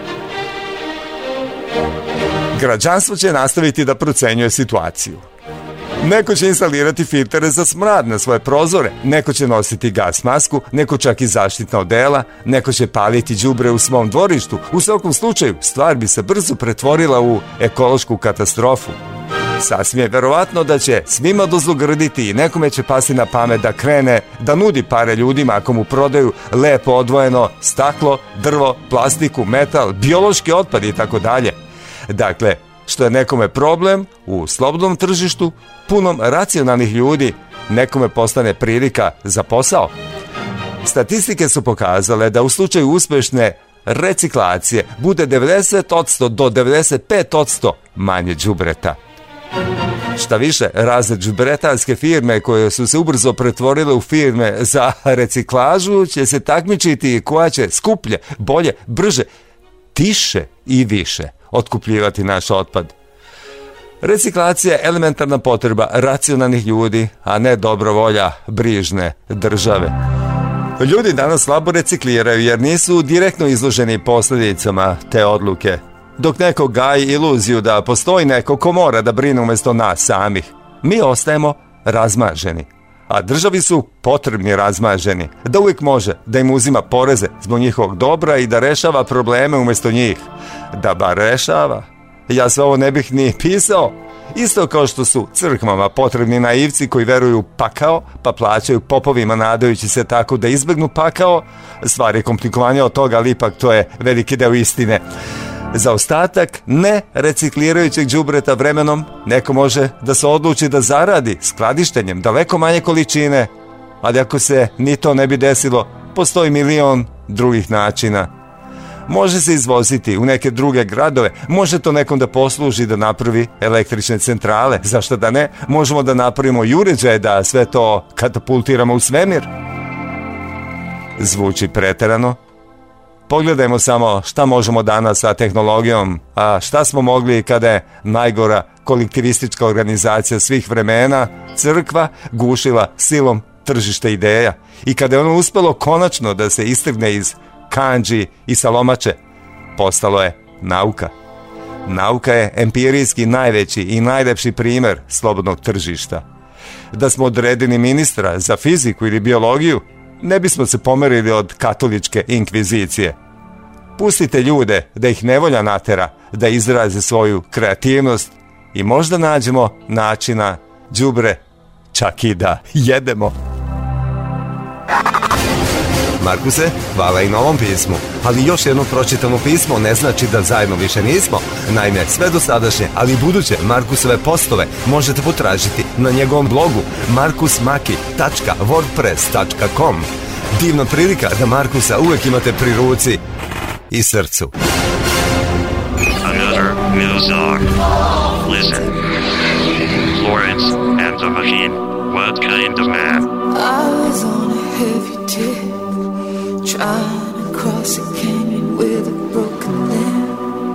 Građanstvo će nastaviti da procenjuje situaciju. Neko će instalirati filtere za smrad na svoje prozore, neko će nositi gas masku, neko čak i zaštitna odela, neko će paliti đubre u svom dvorištu. U svakom slučaju, stvar bi se brzo pretvorila u ekološku katastrofu. Sasvim je verovatno da će svima dozlogrditi i nekome će pasti na pamet da krene da nudi pare ljudima ako mu prodaju lepo odvojeno staklo, drvo, plastiku, metal, biološki otpad i tako dalje. Dakle, što je nekome problem u slobodnom tržištu, punom racionalnih ljudi, nekome postane prilika za posao. Statistike su pokazale da u slučaju uspešne reciklacije bude devedeset posto do devedeset pet posto manje đubreta. Šta više, razne đubretarske firme koje su se ubrzo pretvorile u firme za reciklažu će se takmičiti koja će skuplje, bolje, brže, tiše i više otkupljivati naš otpad. Reciklacija je elementarna potreba racionalnih ljudi, a ne dobrovolja brižne države. Ljudi danas slabo recikliraju jer nisu direktno izloženi posljedicama te odluke. Dok neko gaji iluziju da postoji neko ko mora da brine umjesto nas samih, mi ostajemo razmaženi. A državi su potrebni razmaženi, da uvijek može da im uzima poreze zbog njihovog dobra i da rešava probleme umjesto njih. Da bar rešava. Ja sve ovo ne bih ni pisao. Isto kao što su crkvama potrebni naivci koji veruju pakao, pa plaćaju popovima nadajući se tako da izbegnu pakao. Stvar je komplikovanja od toga, ali ipak to je veliki deo istine. Za ostatak ne reciklirajućeg đubreta vremenom neko može da se odluči da zaradi skladištenjem daleko manje količine, ali ako se ni to ne bi desilo, postoji milion drugih načina. Može se izvoziti u neke druge gradove, može to nekom da posluži da napravi električne centrale, zašto da ne, možemo da napravimo i uređaje da sve to katapultiramo u svemir. Zvuči preterano? Pogledajmo samo šta možemo danas sa tehnologijom, a šta smo mogli kada je najgora kolektivistička organizacija svih vremena, crkva, gušila silom tržište ideja i kada je ono uspelo konačno da se istrgne iz kandži i salomače, postalo je nauka. Nauka je empirijski najveći i najlepši primer slobodnog tržišta. Da smo odredili ministra za fiziku ili biologiju, ne bismo se pomerili od katoličke inkvizicije. Pustite ljude da ih nevolja natera da izraze svoju kreativnost i možda nađemo načina đubre čak i da jedemo. Markuse, hvala i na ovom pismu, ali još jedno pročitano pismo ne znači da zajedno više nismo. Naime, sve dosadašnje, ali i buduće Markusove postove možete potražiti na njegovom blogu markusmaki tačka wordpress tačka com. Divna prilika da Markusa uvek imate pri ruci i srcu. Another Muzak. Listen. Florence and the Machine. What kind of man? I was on a heavy tip, trying to cross a canyon with a broken limb.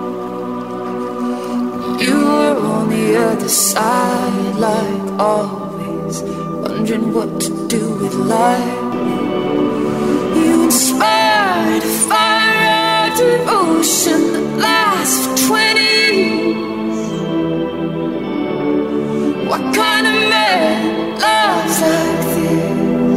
You were on the other side, like always, wondering what to do with life. You inspired a fire of devotion that lasts for twenty years. What kind of man loves like this?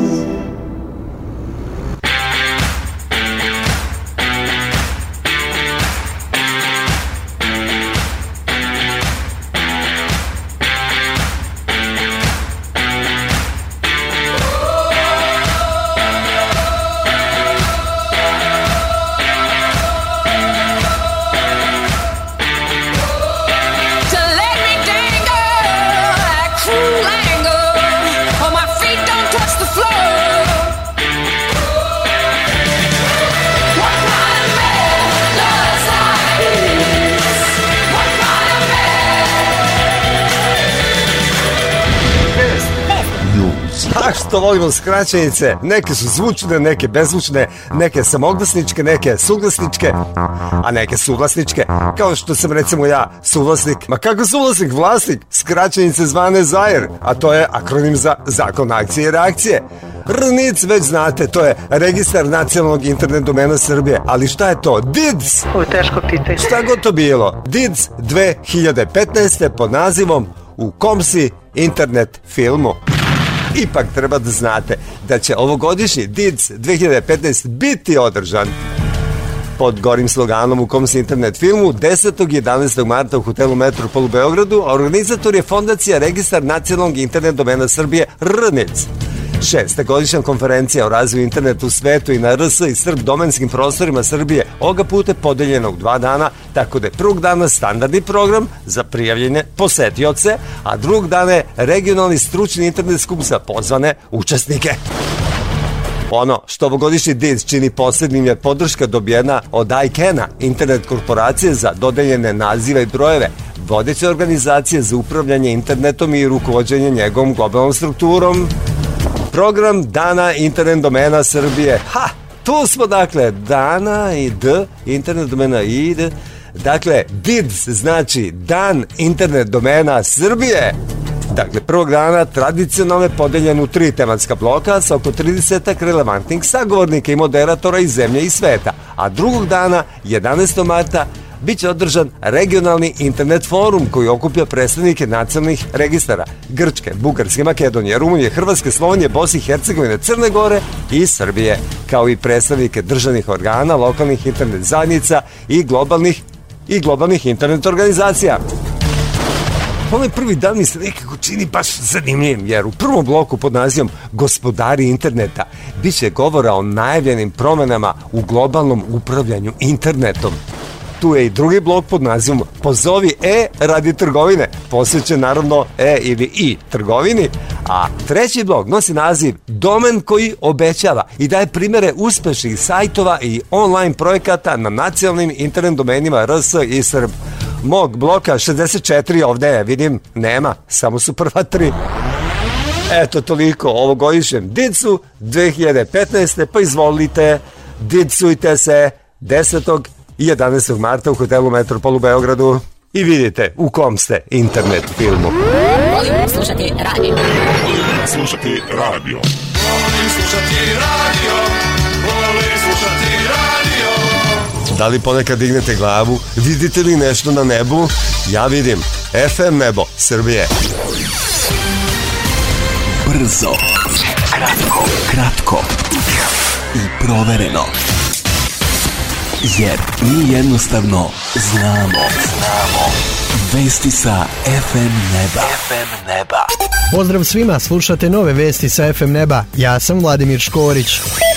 A što volimo skraćenice, neke su zvučne, neke bezvučne, neke samoglasničke, neke suglasničke, a neke suglasničke, kao što sam recimo ja suvlasnik, ma kako suvlasnik, vlasnik skraćenice zvane ZAIR, a to je akronim za Zakon akcije i reakcije. R N I C već znate, to je Registar nacionalnog internet domena Srbije, ali šta je to? D I D S! Ovo je teško pitanje. Šta god to bilo? D I D S dve hiljade petnaeste. pod nazivom U kom si internet filmu. Ipak treba da znate da će ovogodišnji D I D S dve hiljade petnaeste. biti održan pod gorim sloganom U kom se internet filmu desetog i jedanaestog marta u hotelu Metropol u Beogradu, a organizator je Fondacija Registar nacionalnog internet domena Srbije R N I C. Šesta godišnja konferencija o razvoju interneta u svetu i na R S i Srb domenskim prostorima Srbije ovoga puta podeljena u dva dana, tako da je prvog dana standardni program za prijavljene posetioce, a drugog dana je regionalni stručni internet skup za pozvane učesnike. Ono što ovogodišnji D I D čini posebnim je podrška dobijena od I C A N-a, internet korporacije za dodeljene nazive i brojeve, vodeće organizacije za upravljanje internetom i rukovođenje njegovom globalnom strukturom. Program Dana internet domena Srbije. Ha! Tu smo, dakle, Dana i D, internet domena I D. Dakle, D I D znači Dan internet domena Srbije. Dakle, prvog dana tradicionalno je podeljen u tri tematska bloka sa oko trideset relevantnih sagovornika i moderatora iz zemlje i sveta. A drugog dana, jedanaestog marta, bit će održan regionalni internet forum koji okuplja predstavnike nacionalnih registara Grčke, Bugarske, Makedonije, Rumunije, Hrvatske, Slovenije, Bosne i Hercegovine, Crne Gore i Srbije, kao i predstavnike državnih organa, lokalnih internet zajednica i globalnih i globalnih internet organizacija. Ovaj prvi dan mi se nekako čini baš zanimljivim, jer u prvom bloku pod nazivom Gospodari interneta bit će govora o najavljenim promenama u globalnom upravljanju internetom. Tu je i drugi blok pod nazivom Pozovi E radi trgovine, posvećen naravno E ili I trgovini, a treći blok nosi naziv Domen koji obećava i daje primere uspešnih sajtova i online projekata na nacionalnim internet domenima R S i S R B. Mog bloka šezdeset četiri ovde je, vidim, nema, samo su prva tri. Eto toliko o ovogodišnjem D I D S-u dve hiljade petnaeste. Pa izvolite, dicujte se desetog i jedanaestog marta u hotelu Metropol u Beogradu i vidite u kom ste internet filmu. Volim slušati radio. Volim slušati radio. Volim slušati radio. Volim slušati radio. Da li ponekad dignete glavu? Vidite li nešto na nebu? Ja vidim F M nebo Srbije. Brzo, kratko, kratko i provereno. Jer mi jednostavno znamo, znamo. Vesti sa F M neba. F M neba. Pozdrav svima, slušate nove vesti sa F M neba. Ja sam Vladimir Škorić.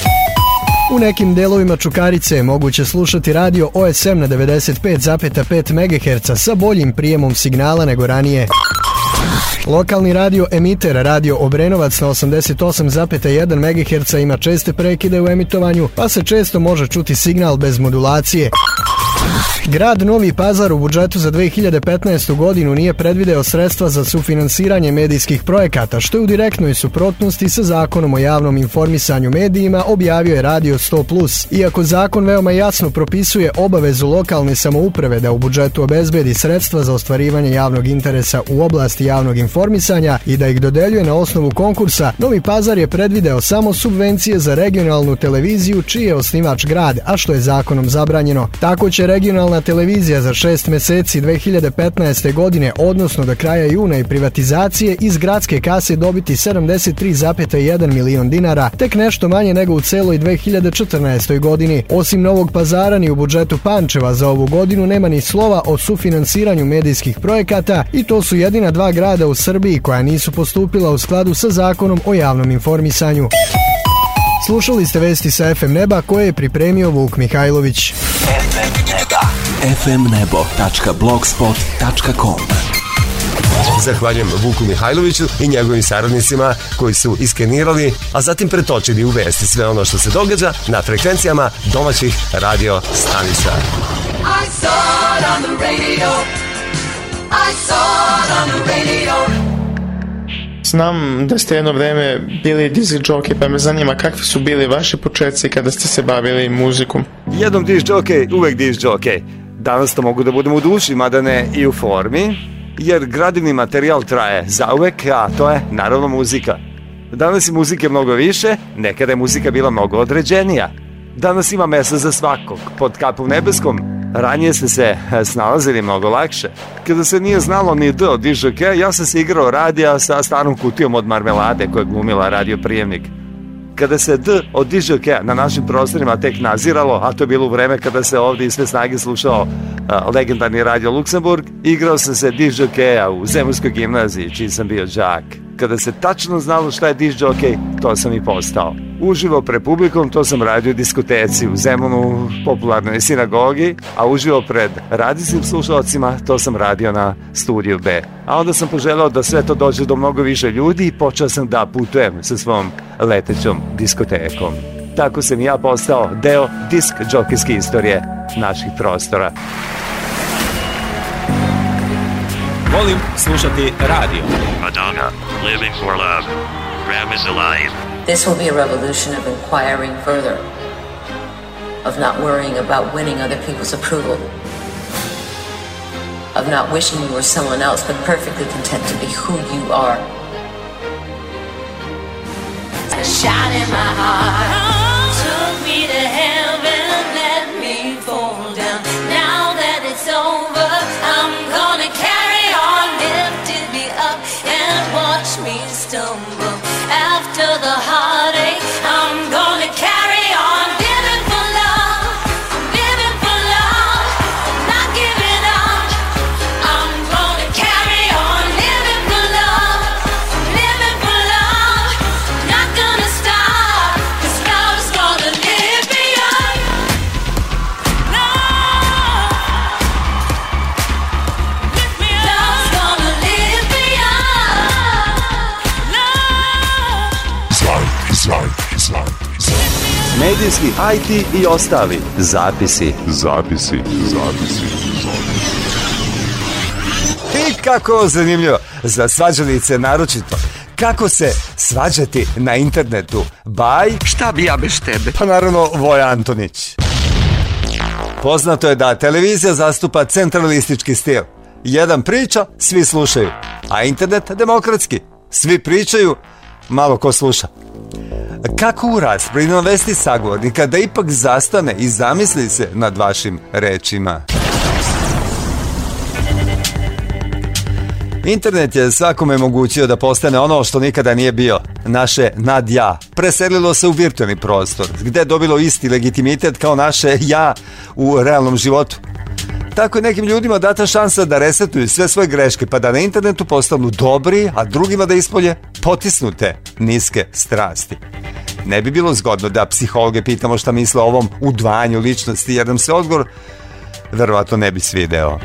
U nekim delovima Čukarice je moguće slušati radio O S M na devedeset pet zarez pet megaherca sa boljim prijemom signala nego ranije. Lokalni radio emiter Radio Obrenovac na osamdeset osam zarez jedan megaherca ima česte prekide u emitovanju, pa se često može čuti signal bez modulacije. Grad Novi Pazar u budžetu za dve hiljade petnaestu. godinu nije predvideo sredstva za sufinansiranje medijskih projekata, što je u direktnoj suprotnosti sa Zakonom o javnom informisanju medijima, objavio je Radio sto plus. Iako zakon veoma jasno propisuje obavezu lokalne samouprave da u budžetu obezbedi sredstva za ostvarivanje javnog interesa u oblasti javnog informisanja i da ih dodeljuje na osnovu konkursa, Novi Pazar je predvideo samo subvencije za regionalnu televiziju čiji je osnivač grad, a što je zakonom zabranjeno. Tako će regionalna televizija za šest meseci dve hiljade petnaeste. godine, odnosno do kraja juna i privatizacije, iz gradske kase dobiti sedamdeset tri zarez jedan milion dinara, tek nešto manje nego u celoj dve hiljade četrnaestoj. godini. Osim Novog Pazara, ni u budžetu Pančeva za ovu godinu nema ni slova o sufinansiranju medijskih projekata i to su jedina dva grada u Srbiji koja nisu postupila u skladu sa Zakonom o javnom informisanju. Slušali ste vesti sa F M neba koje je pripremio Vuk Mihajlović. F M neba. f m nebo tačka blogspot tačka com. Zahvaljujem Vuku Mihajloviću i njegovim saradnicima koji su iskenirali, a zatim pretočili u vesti sve ono što se događa na frekvencijama domaćih radio stanica. I saw it on the radio. I saw it on the radio. Znam da ste jedno vreme bili disc jockey, pa me zanima kakvi su bili vaši početci kada ste se bavili muzikom. Jednom disc jockey, uvek disc jockey. Danas to mogu da budem u duši, mada ne i u formi, jer gradivni materijal traje zauvek, a to je naravno muzika. Danas je muzike mnogo više, nekada je muzika bila mnogo određenija. Danas ima mesta za svakog, pod kapom nebeskom. Ranije ste se snalazili mnogo lakše. Kada se nije znalo ni D od disc jockey, ja sam se igrao radija sa starom kutijom od marmelade koja je glumila radio prijemnik. Kada se D od disc jockey na našim prostorima tek naziralo, a to je bilo u vreme kada se ovdje iz sve snage slušao uh, legendarni radio Luksemburg, igrao sam se disc jockey u Zemunskoj gimnaziji, čiji sam bio đak. Kada se tačno znalo šta je disk jockey, to sam i postao. Uživo pred publikom, to sam radio u diskoteci u Zemunu, popularnoj sinagogi, a uživo pred radijskim slušalcima, to sam radio na Studiju B. A onda sam poželao da sve to dođe do mnogo više ljudi i počeo sam da putujem sa svom letećom diskotekom. Tako sam i ja postao deo disk džokijske istorije naših prostora. Volim slušati radio. Madonna, living for love. Ram is alive. This will be a revolution of inquiring further, of not worrying about winning other people's approval, of not wishing you were someone else, but perfectly content to be who you are. A shot in my heart took me to heaven, let me fall down. Now that it's over, I'm gonna carry on, lifted me up and watch me stumble. After the heartache, I'm gonna carry on, living for love, living for love, not giving up. I'm gonna carry on, living for love, living for love, not gonna stop, 'cause love's gonna lift me up. Love, lift me up. Love's gonna lift me up. Love. Izlaj, izlaj, izlaj. Medijski, I T i ostali zapisi. Zapisi, zapisi, zapisi. I kako zanimljivo, za svađalice naročito. Kako se svađati na internetu? Baj... Šta bi ja bez tebe? Pa naravno, Voja Antonić. Poznato je da televizija zastupa centralistički stil. Jedan priča, svi slušaju. A internet demokratski. Svi pričaju, malo ko sluša. Kako u raspravi navesti sagovornika da ipak zastane i zamisli se nad vašim rečima? Internet je svakome omogućio da postane ono što nikada nije bio. Naše nadja preselilo se u virtualni prostor, gde je dobilo isti legitimitet kao naše ja u realnom životu. Tako je nekim ljudima data šansa da resetuju sve svoje greške, pa da na internetu postanu dobri, a drugima da ispolje potisnute niske strasti. Ne bi bilo zgodno da psihologe pitamo šta misle o ovom udvajanju ličnosti, jer nam se odgovor verovatno ne bi svideo.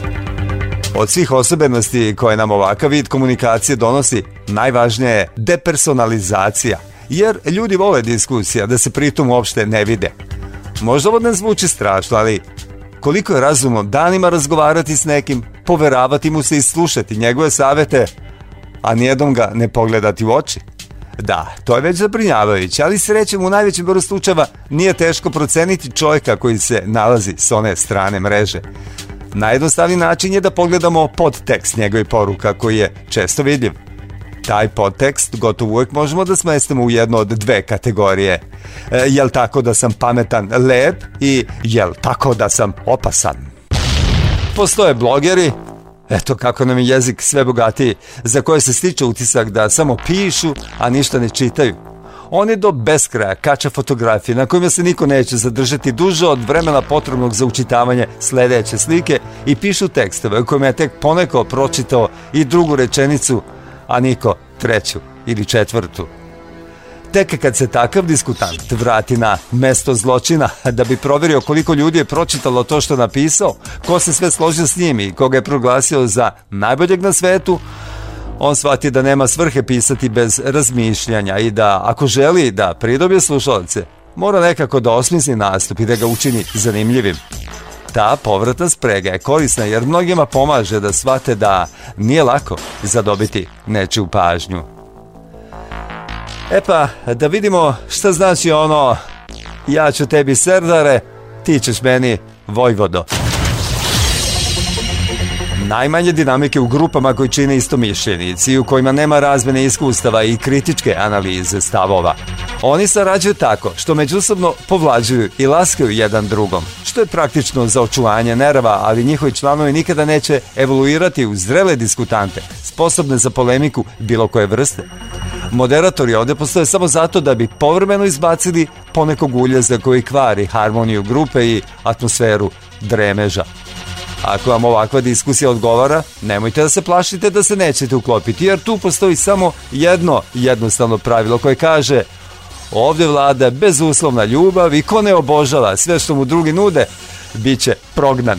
Od svih osobenosti koje nam ovakav vid komunikacije donosi, najvažnija je depersonalizacija, jer ljudi vole diskusija da se pritom uopšte ne vide. Možda ovo ne zvuči strašno, ali koliko je razumno danima razgovarati s nekim, poveravati mu se i slušati njegove savete, a nijednom ga ne pogledati u oči? Da, to je već zabrinjavajuće, ali srećem u najvećem broju slučajeva nije teško proceniti čovjeka koji se nalazi s one strane mreže. Najjednostavniji način je da pogledamo podtekst njegovih poruka koji je često vidljiv. Taj podtekst gotovo uvijek možemo da smestimo u jednu od dve kategorije. E, jel tako da sam pametan, lep i jel tako da sam opasan? Postoje blogeri, eto kako nam je jezik sve bogatiji, za koje se stiče utisak da samo pišu, a ništa ne čitaju. Oni do beskraja kače fotografije na kojima se niko neće zadržati duže od vremena potrebnog za učitavanje sledeće slike i pišu tekstove u kojima je tek poneko pročitao i drugu rečenicu, a niko treću ili četvrtu. Tek kad se takav diskutant vrati na mesto zločina da bi proverio koliko ljudi je pročitalo to što napisao, ko se sve složio s njim i koga je proglasio za najboljeg na svetu, on shvati da nema svrhe pisati bez razmišljanja i da ako želi da pridobije slušalce, mora nekako da osmisli nastup i da ga učini zanimljivim. Ta povratna sprega je korisna jer mnogima pomaže da shvate da nije lako zadobiti nečiju pažnju. E pa, da vidimo šta znači ono ja ću tebi serdare, ti ćeš meni vojvodo. Najmanje dinamike u grupama koji čine istomišljenici, u kojima nema razmene iskustava i kritičke analize stavova. Oni sarađuju tako što međusobno povlađuju i laskaju jedan drugom, što je praktično za očuvanje nerva, ali njihovi članovi nikada neće evoluirati u zrele diskutante, sposobne za polemiku bilo koje vrste. Moderatori ovde postoje samo zato da bi povremeno izbacili ponekog uljeza koji kvari harmoniju grupe i atmosferu dremeža. Ako vam ovakva diskusija odgovara, nemojte da se plašite da se nećete uklopiti, jer tu postoji samo jedno jednostavno pravilo koje kaže: ovdje vlada bezuslovna ljubav i ko ne obožava sve što mu drugi nude, bit će prognan.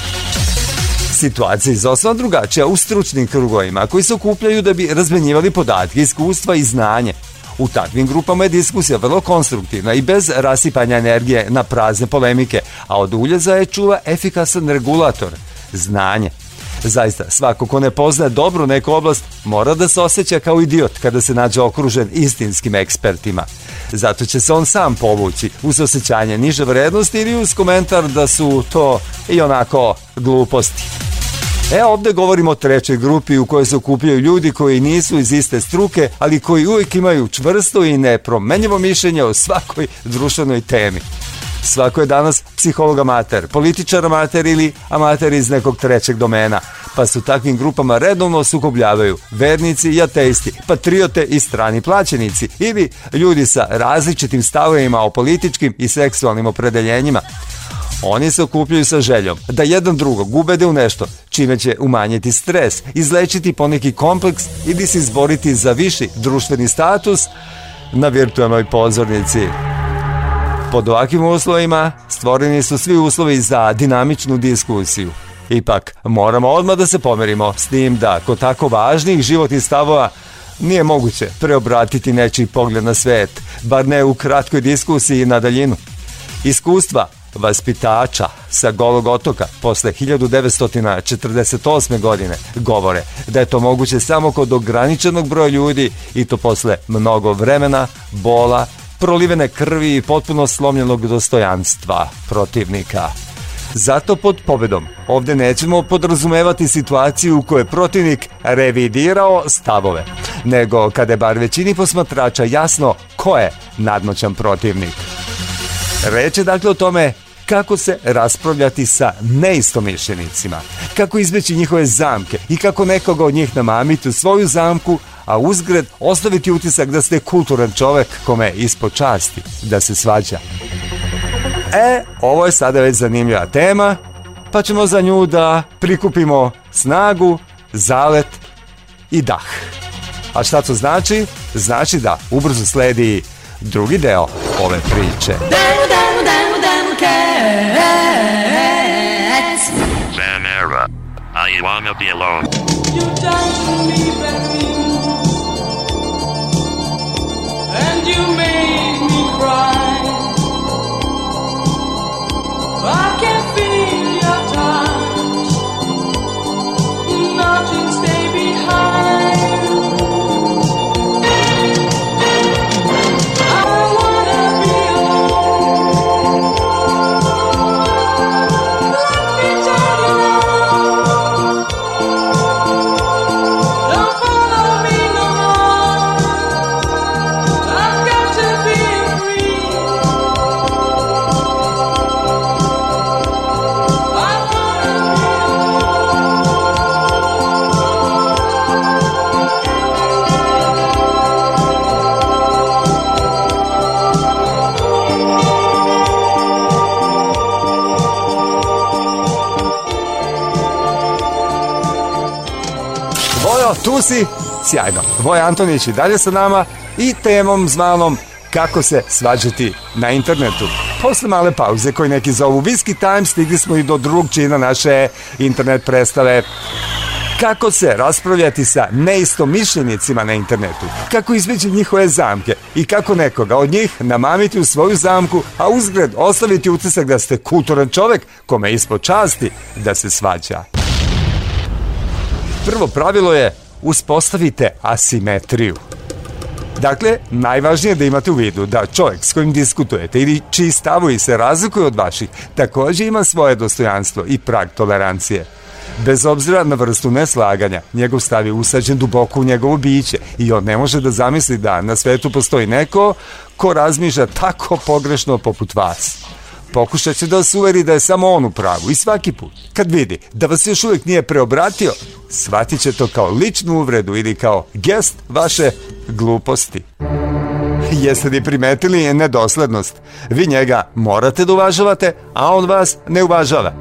Situacija je izosnovno drugačija u stručnim krugovima koji se okupljaju da bi razmenjivali podatke, iskustva i znanje. U takvim grupama je diskusija vrlo konstruktivna i bez rasipanja energije na prazne polemike, a od uljeza je čuva efikasan regulator, znanje. Zaista, svako ko ne poznaje dobro neku oblast mora da se osjeća kao idiot kada se nađe okružen istinskim ekspertima. Zato će se on sam povući uz osjećanje niže vrednosti ili uz komentar da su to i onako gluposti. E, ovdje govorimo o trećoj grupi u kojoj se okupljaju ljudi koji nisu iz iste struke, ali koji uvijek imaju čvrsto i nepromenjivo mišljenje o svakoj društvenoj temi. Svako je danas psiholog amater, političar amater ili amater iz nekog trećeg domena, pa su takvim grupama redovno sukobljavaju vernici i ateisti, patriote i strani plaćenici ili ljudi sa različitim stavovima o političkim i seksualnim opredeljenjima. Oni se okupljaju sa željom da jedan drugog ubede u nešto čime će umanjiti stres, izlečiti poneki kompleks ili se izboriti za viši društveni status na virtualnoj pozornici. Pod ovakvim uslovima stvoreni su svi uslovi za dinamičnu diskusiju. Ipak, moramo odmah da se pomerimo s tim da kod tako važnih životnih stavova nije moguće preobratiti nečiji pogled na svet, bar ne u kratkoj diskusiji na daljinu. Iskustva vaspitača sa Golog otoka posle hiljadu devetsto četrdeset osme godine govore da je to moguće samo kod ograničenog broja ljudi i to posle mnogo vremena, bola, prolivene krvi i potpuno slomljenog dostojanstva protivnika. Zato pod pobedom ovdje nećemo podrazumevati situaciju u kojoj je protivnik revidirao stavove, nego kada je bar većini posmatrača jasno ko je nadmoćan protivnik. Reč je dakle o tome kako se raspravljati sa neistomišljenicima, kako izbjeći njihove zamke i kako nekoga od njih namamiti u svoju zamku, a uzgred ostaviti utisak da ste kulturan čovek kome je ispod časti da se svađa. E, ovo je sada već zanimljiva tema, pa ćemo za nju da prikupimo snagu, zalet i dah. A šta to znači? Znači da ubrzo sledi drugi deo ove priče. Vanera, I wanna be alone. You done to me baby, and you made me cry. I can feel your touch, nothing stay behind. I wanna be alone. Let me tell you now, don't follow me no more. I've got to be free. I wanna be Vojo, tu si, sjajno. Voja Antonić i dalje sa nama i temom zvanom kako se svađati na internetu. Posle male pauze koji neki zovu Whisky Time stigli smo i do drugog čina naše internet predstave. Kako se raspravljati sa neistomišljenicima na internetu, kako izbjeći njihove zamke i kako nekoga od njih namamiti u svoju zamku, a uzgred ostaviti utisak da ste kulturan čovek kome je ispod časti da se svađa. Prvo pravilo je uspostavite asimetriju. Dakle, najvažnije je da imate u vidu da čovjek s kojim diskutujete ili čiji stavovi se razlikuju od vaših također ima svoje dostojanstvo i prag tolerancije. Bez obzira na vrstu neslaganja, njegov stav je usađen duboko u njegovo biće i on ne može da zamisli da na svetu postoji neko ko razmišlja tako pogrešno poput vas. Pokušat će da vas uveri da je samo on u pravu i svaki put, kad vidi da vas još uvijek nije preobratio, shvatit će to kao ličnu uvredu ili kao gest vaše gluposti. Jeste li primetili nedoslednost? Vi njega morate da uvažavate, a on vas ne uvažava.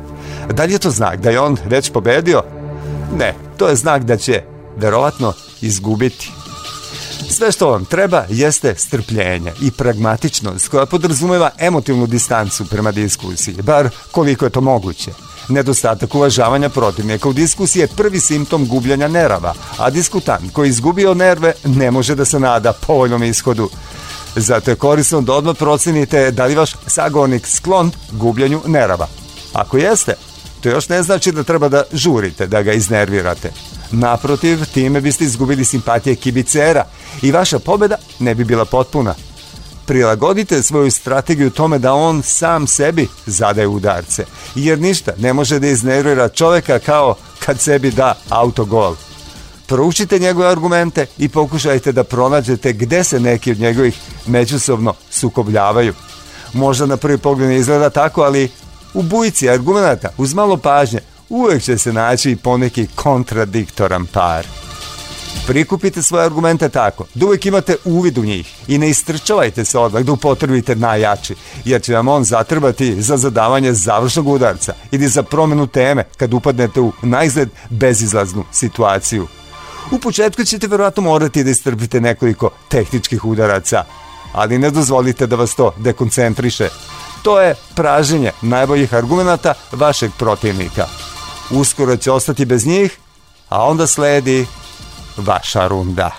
Da li je to znak da je on već pobedio? Ne, to je znak da će verovatno izgubiti. Sve što vam treba jeste strpljenje i pragmatičnost koja podrazumeva emotivnu distancu prema diskusiji, bar koliko je to moguće. Nedostatak uvažavanja protivnika u diskusiji je prvi simptom gubljenja nerava, a diskutant koji izgubio nerve ne može da se nada povoljnom ishodu. Zato je korisno da odmah procenite da li vaš sagovornik sklon gubljenju nerava. Ako jeste, to još ne znači da treba da žurite, da ga iznervirate. Naprotiv, time biste izgubili simpatije kibicera i vaša pobeda ne bi bila potpuna. Prilagodite svoju strategiju tome da on sam sebi zadaje udarce, jer ništa ne može da iznervira čoveka kao kad sebi da autogol. Proučite njegove argumente i pokušajte da pronađete gde se neki od njegovih međusobno sukobljavaju. Možda na prvi pogled ne izgleda tako, ali u bujici argumenata uz malo pažnje uvek će se naći i poneki kontradiktoran par. Prikupite svoje argumente tako da uvek imate uvid u njih i ne istrčavajte se odmah da upotrebite najjači, jer će vam on zatrbati za zadavanje završnog udarca ili za promenu teme kad upadnete u naizgled bezizlaznu situaciju. U početku ćete verovatno morati da istrpite nekoliko tehničkih udaraca, ali ne dozvolite da vas to dekoncentriše. To je praženje najboljih argumenata vašeg protivnika. Uskoro će ostati bez njih, a onda sledi vaša runda.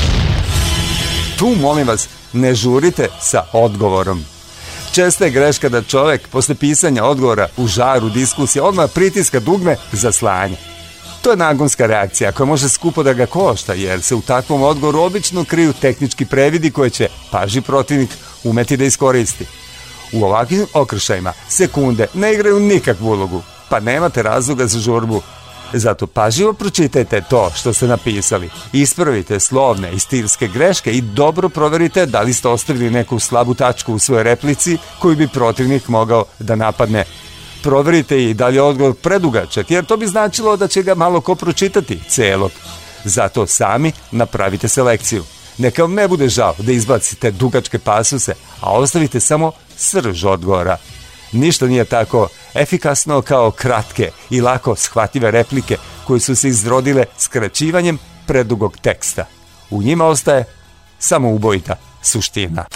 Tu, molim vas, ne žurite sa odgovorom. Česta je greška da čovek posle pisanja odgovora u žaru diskusije odmah pritiska dugme za slanje. To je nagonska reakcija koja može skupo da ga košta, jer se u takvom odgovoru obično kriju tehnički previdi koje će pažljiv protivnik umeti da iskoristi. U ovakvim okršajima sekunde ne igraju nikakvu ulogu, pa nemate razloga za žurbu. Zato pažljivo pročitajte to što ste napisali, ispravite slovne i stilske greške i dobro proverite da li ste ostavili neku slabu tačku u svojoj replici koju bi protivnik mogao da napadne. Proverite i da li je odgovor predugačak, jer to bi značilo da će ga malo ko pročitati celog. Zato sami napravite selekciju. Neka vam ne bude žao da izbacite dugačke pasuse, a ostavite samo srž odgovora. Ništa nije tako efikasno kao kratke i lako shvatljive replike koje su se izrodile skraćivanjem predugog teksta. U njima ostaje samo ubojita suština.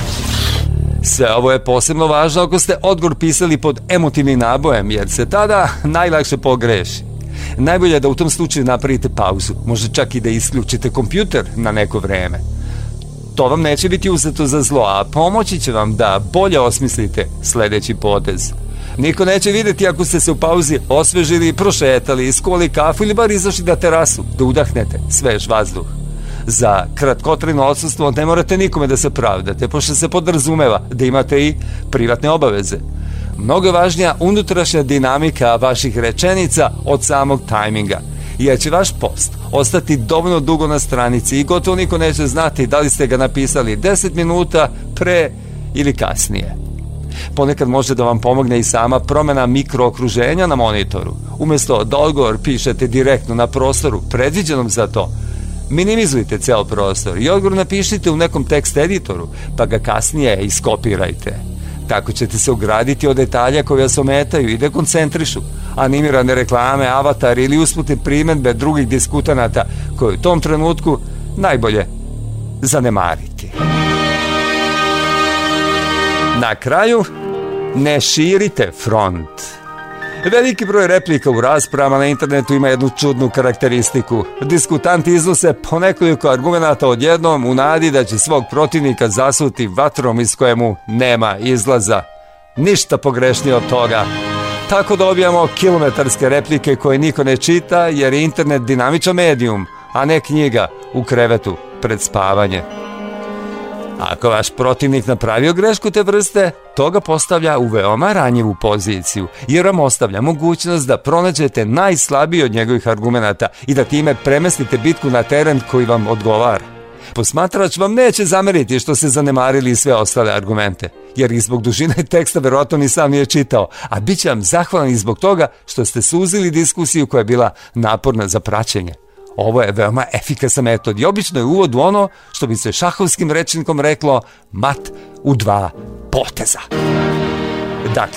Sve ovo je posebno važno ako ste odgovor pisali pod emotivnim nabojem, jer se tada najlakše pogreši. Najbolje je da u tom slučaju napravite pauzu, možda čak i da isključite kompjuter na neko vreme. To vam neće biti uzeto za zlo, a pomoći će vam da bolje osmislite sledeći potez. Niko neće videti ako ste se u pauzi osvežili, prošetali, iskoli kafu ili bar izašli na terasu da udahnete svež vazduh. Za kratkotrajno odsustvo ne morate nikome da se pravdate, pošto se podrazumeva da imate i privatne obaveze. Mnogo je važnija unutrašnja dinamika vaših rečenica od samog tajminga, jer će vaš post ostati dovoljno dugo na stranici i gotovo niko neće znati da li ste ga napisali deset minuta pre ili kasnije. Ponekad može da vam pomogne i sama promena mikrookruženja na monitoru. Umesto da odgovor pišete direktno na prostoru predviđenom za to, minimizujte ceo prostor i odgovor napišite u nekom tekst editoru, pa ga kasnije iskopirajte. Tako ćete se ugraditi od detalja koji vas ometaju i dekoncentrišu, animirane reklame, avatar ili usputne primedbe drugih diskutanata koje u tom trenutku najbolje zanemariti. Na kraju, ne širite front. Veliki broj replika u raspravama na internetu ima jednu čudnu karakteristiku. Diskutanti iznose po nekoliko argumenata odjednom u nadi da će svog protivnika zasuti vatrom iz kojemu nema izlaza. Ništa pogrešnije od toga. Tako dobijamo kilometarske replike koje niko ne čita jer je internet dinamičan medijum, a ne knjiga u krevetu pred spavanje. Ako vaš protivnik napravio grešku te vrste, to ga postavlja u veoma ranjivu poziciju, jer vam ostavlja mogućnost da pronađete najslabiji od njegovih argumenata i da time premestite bitku na teren koji vam odgovara. Posmatrač vam neće zameriti što ste zanemarili sve ostale argumente, jer i zbog dužine teksta verovatno ni sam nije čitao, a bit će vam zahvalan i zbog toga što ste suzili diskusiju koja je bila naporna za praćenje. Ovo je veoma efikasan metod i obično je uvod u ono što bi se šahovskim rečnikom reklo mat u dva poteza. Dakle,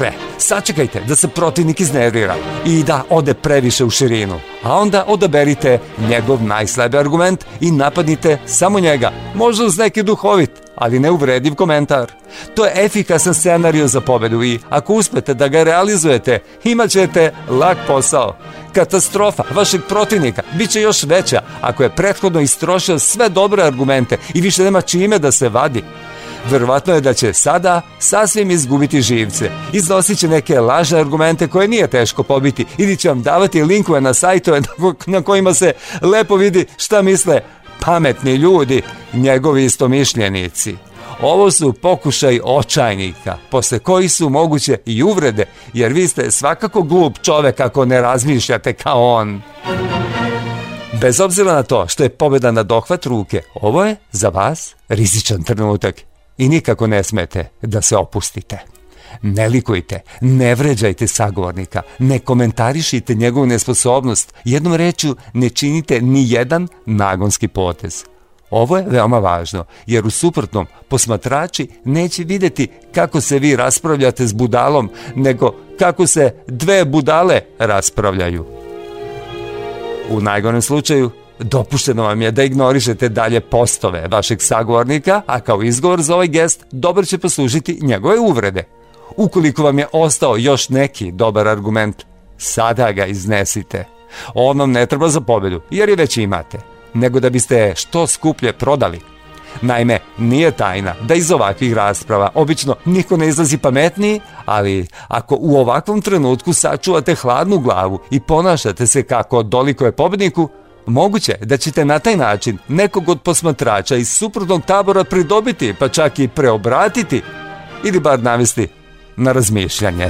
Sačekajte da se protivnik iznervira i da ode previše u širinu, a onda odaberite njegov najslabiji argument i napadnite samo njega, možda uz neki duhovit, ali neuvrediv komentar. To je efikasan scenario za pobedu i ako uspete da ga realizujete, imat ćete lak posao. Katastrofa vašeg protivnika bit će još veća ako je prethodno istrošio sve dobre argumente i više nema čime da se vadi. Verovatno je da će sada sasvim izgubiti živce. Iznosit će neke lažne argumente koje nije teško pobiti ili će vam davati linkove na sajtove na kojima se lepo vidi šta misle pametni ljudi, njegovi istomišljenici. Ovo su pokušaj očajnika, posle kojih su moguće i uvrede, jer vi ste svakako glup čovek ako ne razmišljate kao on. Bez obzira na to što je pobjeda na dohvat ruke, ovo je za vas rizičan trenutak i nikako ne smete da se opustite. Ne likujte, ne vređajte sagovornika, ne komentarišite njegovu nesposobnost, jednom rečju ne činite ni jedan nagonski potez. Ovo je veoma važno, jer u suprotnom posmatrači neće vidjeti kako se vi raspravljate s budalom, nego kako se dve budale raspravljaju. U najgorem slučaju, dopušteno vam je da ignorišete dalje postove vašeg sagovornika, a kao izgovor za ovaj gest dobro će poslužiti njegove uvrede. Ukoliko vam je ostao još neki dobar argument, sada ga iznesite. On vam ne treba za pobjedu, jer je već imate, nego da biste što skuplje prodali. Naime, nije tajna da iz ovakvih rasprava obično niko ne izlazi pametniji, ali ako u ovakvom trenutku sačuvate hladnu glavu i ponašate se kako dolikuje pobjedniku, moguće da ćete na taj način nekog od posmatrača iz suprotnog tabora pridobiti, pa čak i preobratiti ili bar navesti na razmišljanje.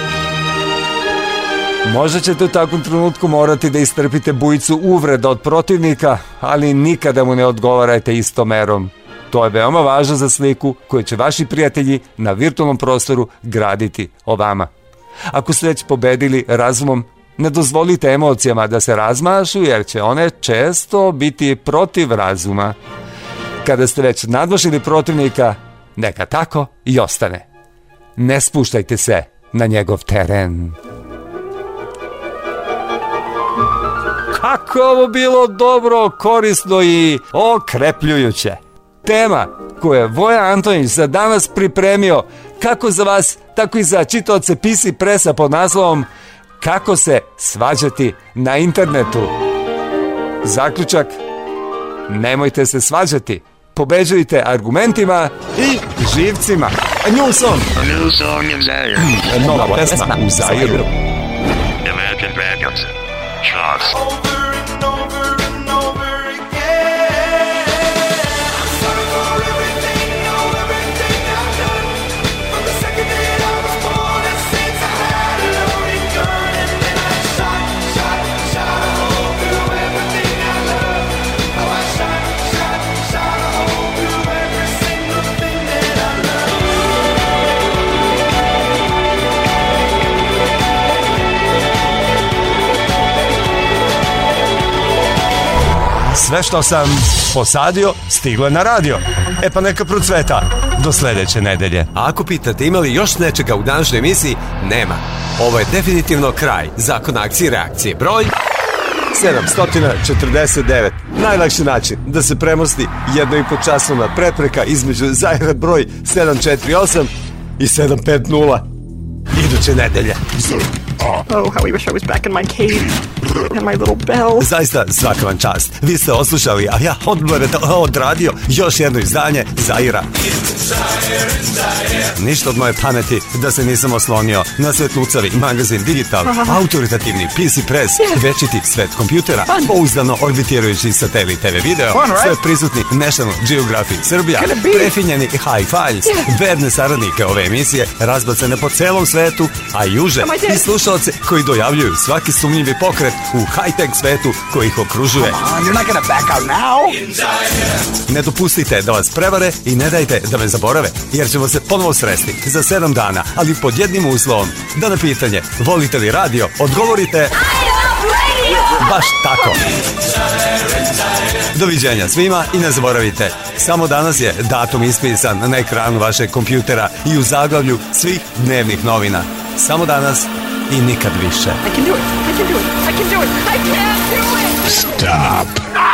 Možda ćete u takvom trenutku morati da istrpite bujicu uvreda od protivnika, ali nikada mu ne odgovarajte istom merom. To je veoma važno za sliku koju će vaši prijatelji na virtualnom prostoru graditi o vama. Ako ste već pobedili razumom, ne dozvolite emocijama da se razmašu, jer će one često biti protiv razuma. Kada ste već nadmašili protivnika, neka tako i ostane. Ne spuštajte se na njegov teren. Kako je ovo bilo dobro, korisno i okrepljujuće. Tema koju je Voja Antonić za danas pripremio kako za vas, tako i za čitaoce P C Pressa pod naslovom Kako se svađati na internetu. Zaključak: nemojte se svađati, pobeđujte argumentima i živcima. A new song. A new song in Zaire. Nova pesma u Zairu. Imagine Dragons. Shots. Sve što sam posadio, stiglo je na radio. E pa neka procveta do sledeće nedelje. A ako pitate ima li još nečega u današnjoj emisiji, nema. Ovo je definitivno kraj Zakona akcije i reakcije. Broj sedamsto četrdeset devet. Najlakši način da se premosti jedno i po časovna prepreka između Zaira broj sedam četiri osam i sedam pet nula. Iduće nedelje. Oh, how I wish I was back in my cave and my little bell. Zaista svaka vam čast. Vi ste oslušali, a ja odradio još jedno izdanje Zaira. Ništa od moje pameti da se nisam oslonio na Svetlucavi magazin Digital, autoritativni P C Press, večiti svet kompjutera, pouzdano orbitirajući satelit T V video, sve prisutni National Geographic Srbija, prefinjeni Hi-Files, verne saradnike ove emisije, razbacane po celom svetu, a i uže i slušalce koji dojavljuju svaki sumnjivi pokret u high-tech svetu koji ih okružuje. Ne dopustite da vas prevare i ne dajte da me zaborave, jer ćemo se ponovo sresti za sedam dana, ali pod jednim uslovom, da na pitanje volite li radio odgovorite baš tako. Doviđenja svima i ne zaboravite, samo danas je datum ispisan na ekranu vašeg kompjutera i u zaglavlju svih dnevnih novina. Samo danas i nikad više. I can do it. I can do it. I can do it. I can do it. Stop.